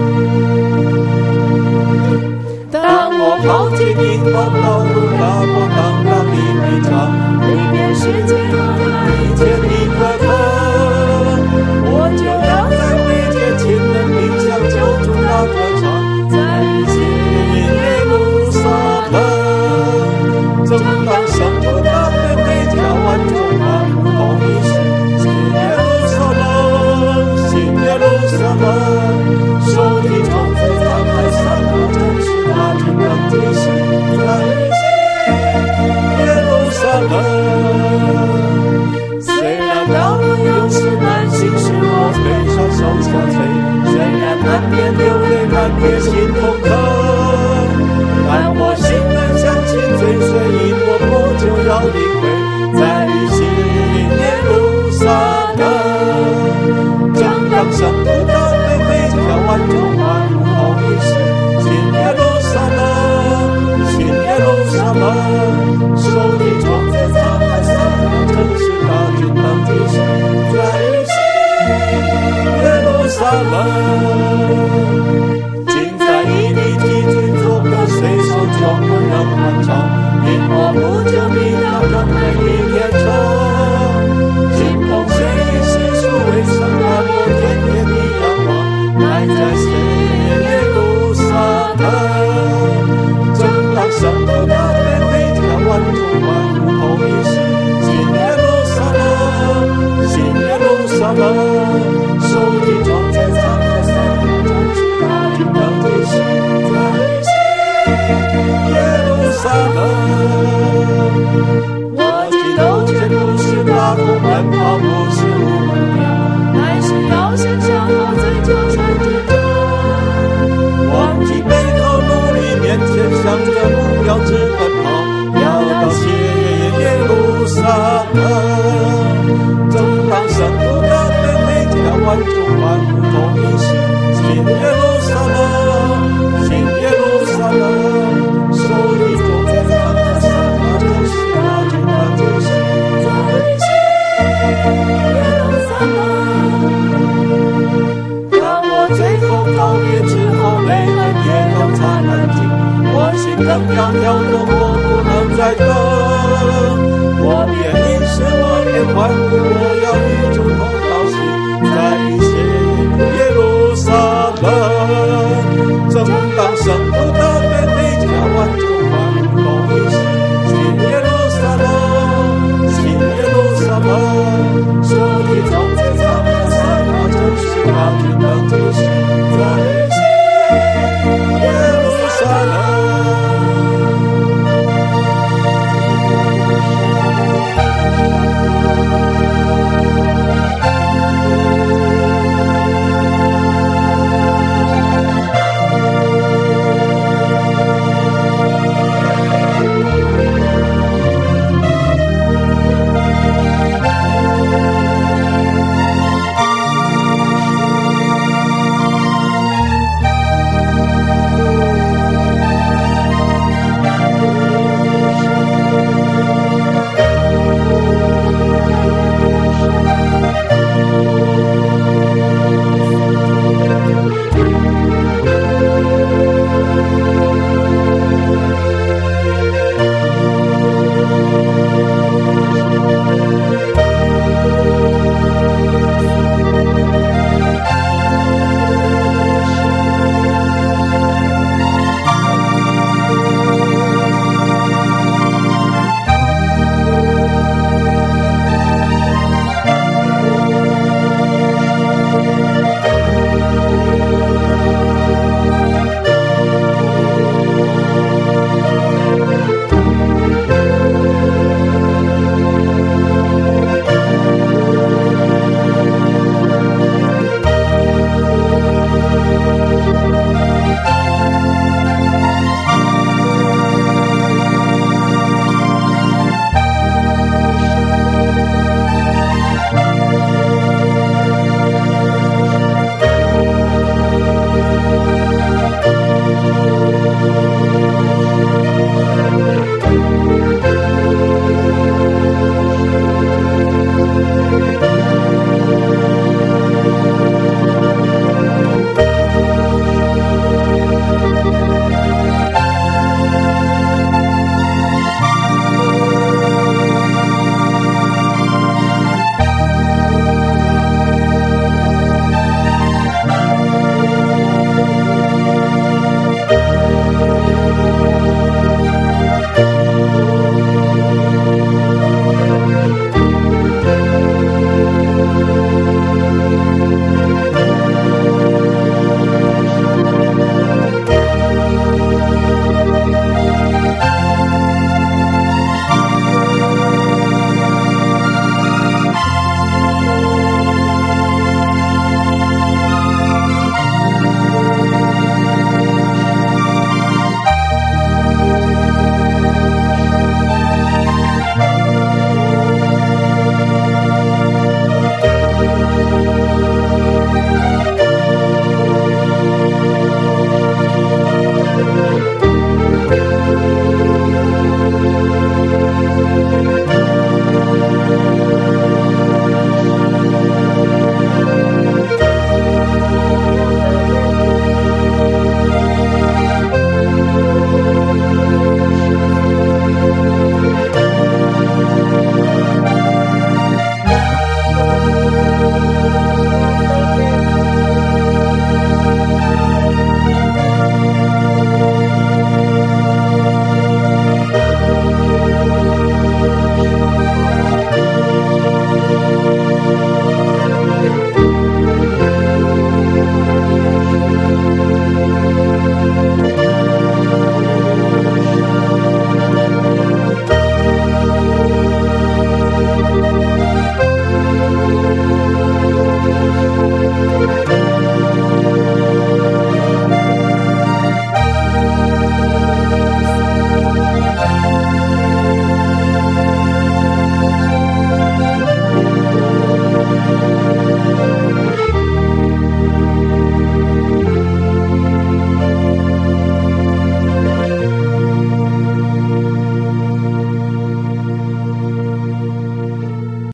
当我跑进银河道路，大过刚刚的迷场，里面世界和那一切的可能，我就要在未见亲人名下救主那歌唱，在新耶路撒冷。正当圣徒大会回家万众欢呼同一时，新耶路撒冷，新耶路撒冷，手提种子张开山河，真是那君等的心在新耶路撒冷。虽然道路有时难行，使我腿上受下垂，虽然难免流泪，难免心痛疼，但我心在新耶路撒冷，正当圣徒的被回家，万众欢呼同一时。新耶路撒冷，新耶路撒冷，手提装在上的三个战士，大军登基时，在新耶路撒冷。我激斗前不是大风奔跑，不是无目标，乃是要向向好追求传递的。忘记背后努力，面前向着目标直奔跑，要到新耶路撒冷。正当圣徒的被回家，万众欢呼同一时。新耶路撒冷，新耶路撒冷，手里中在上的三个战士，大军登基时，在新耶路撒冷。当我最后告别之后，泪痕也都擦干净，我心更要跳动，我不能再等。我便因是我便欢呼，我要与众同高兴，在新耶路撒冷。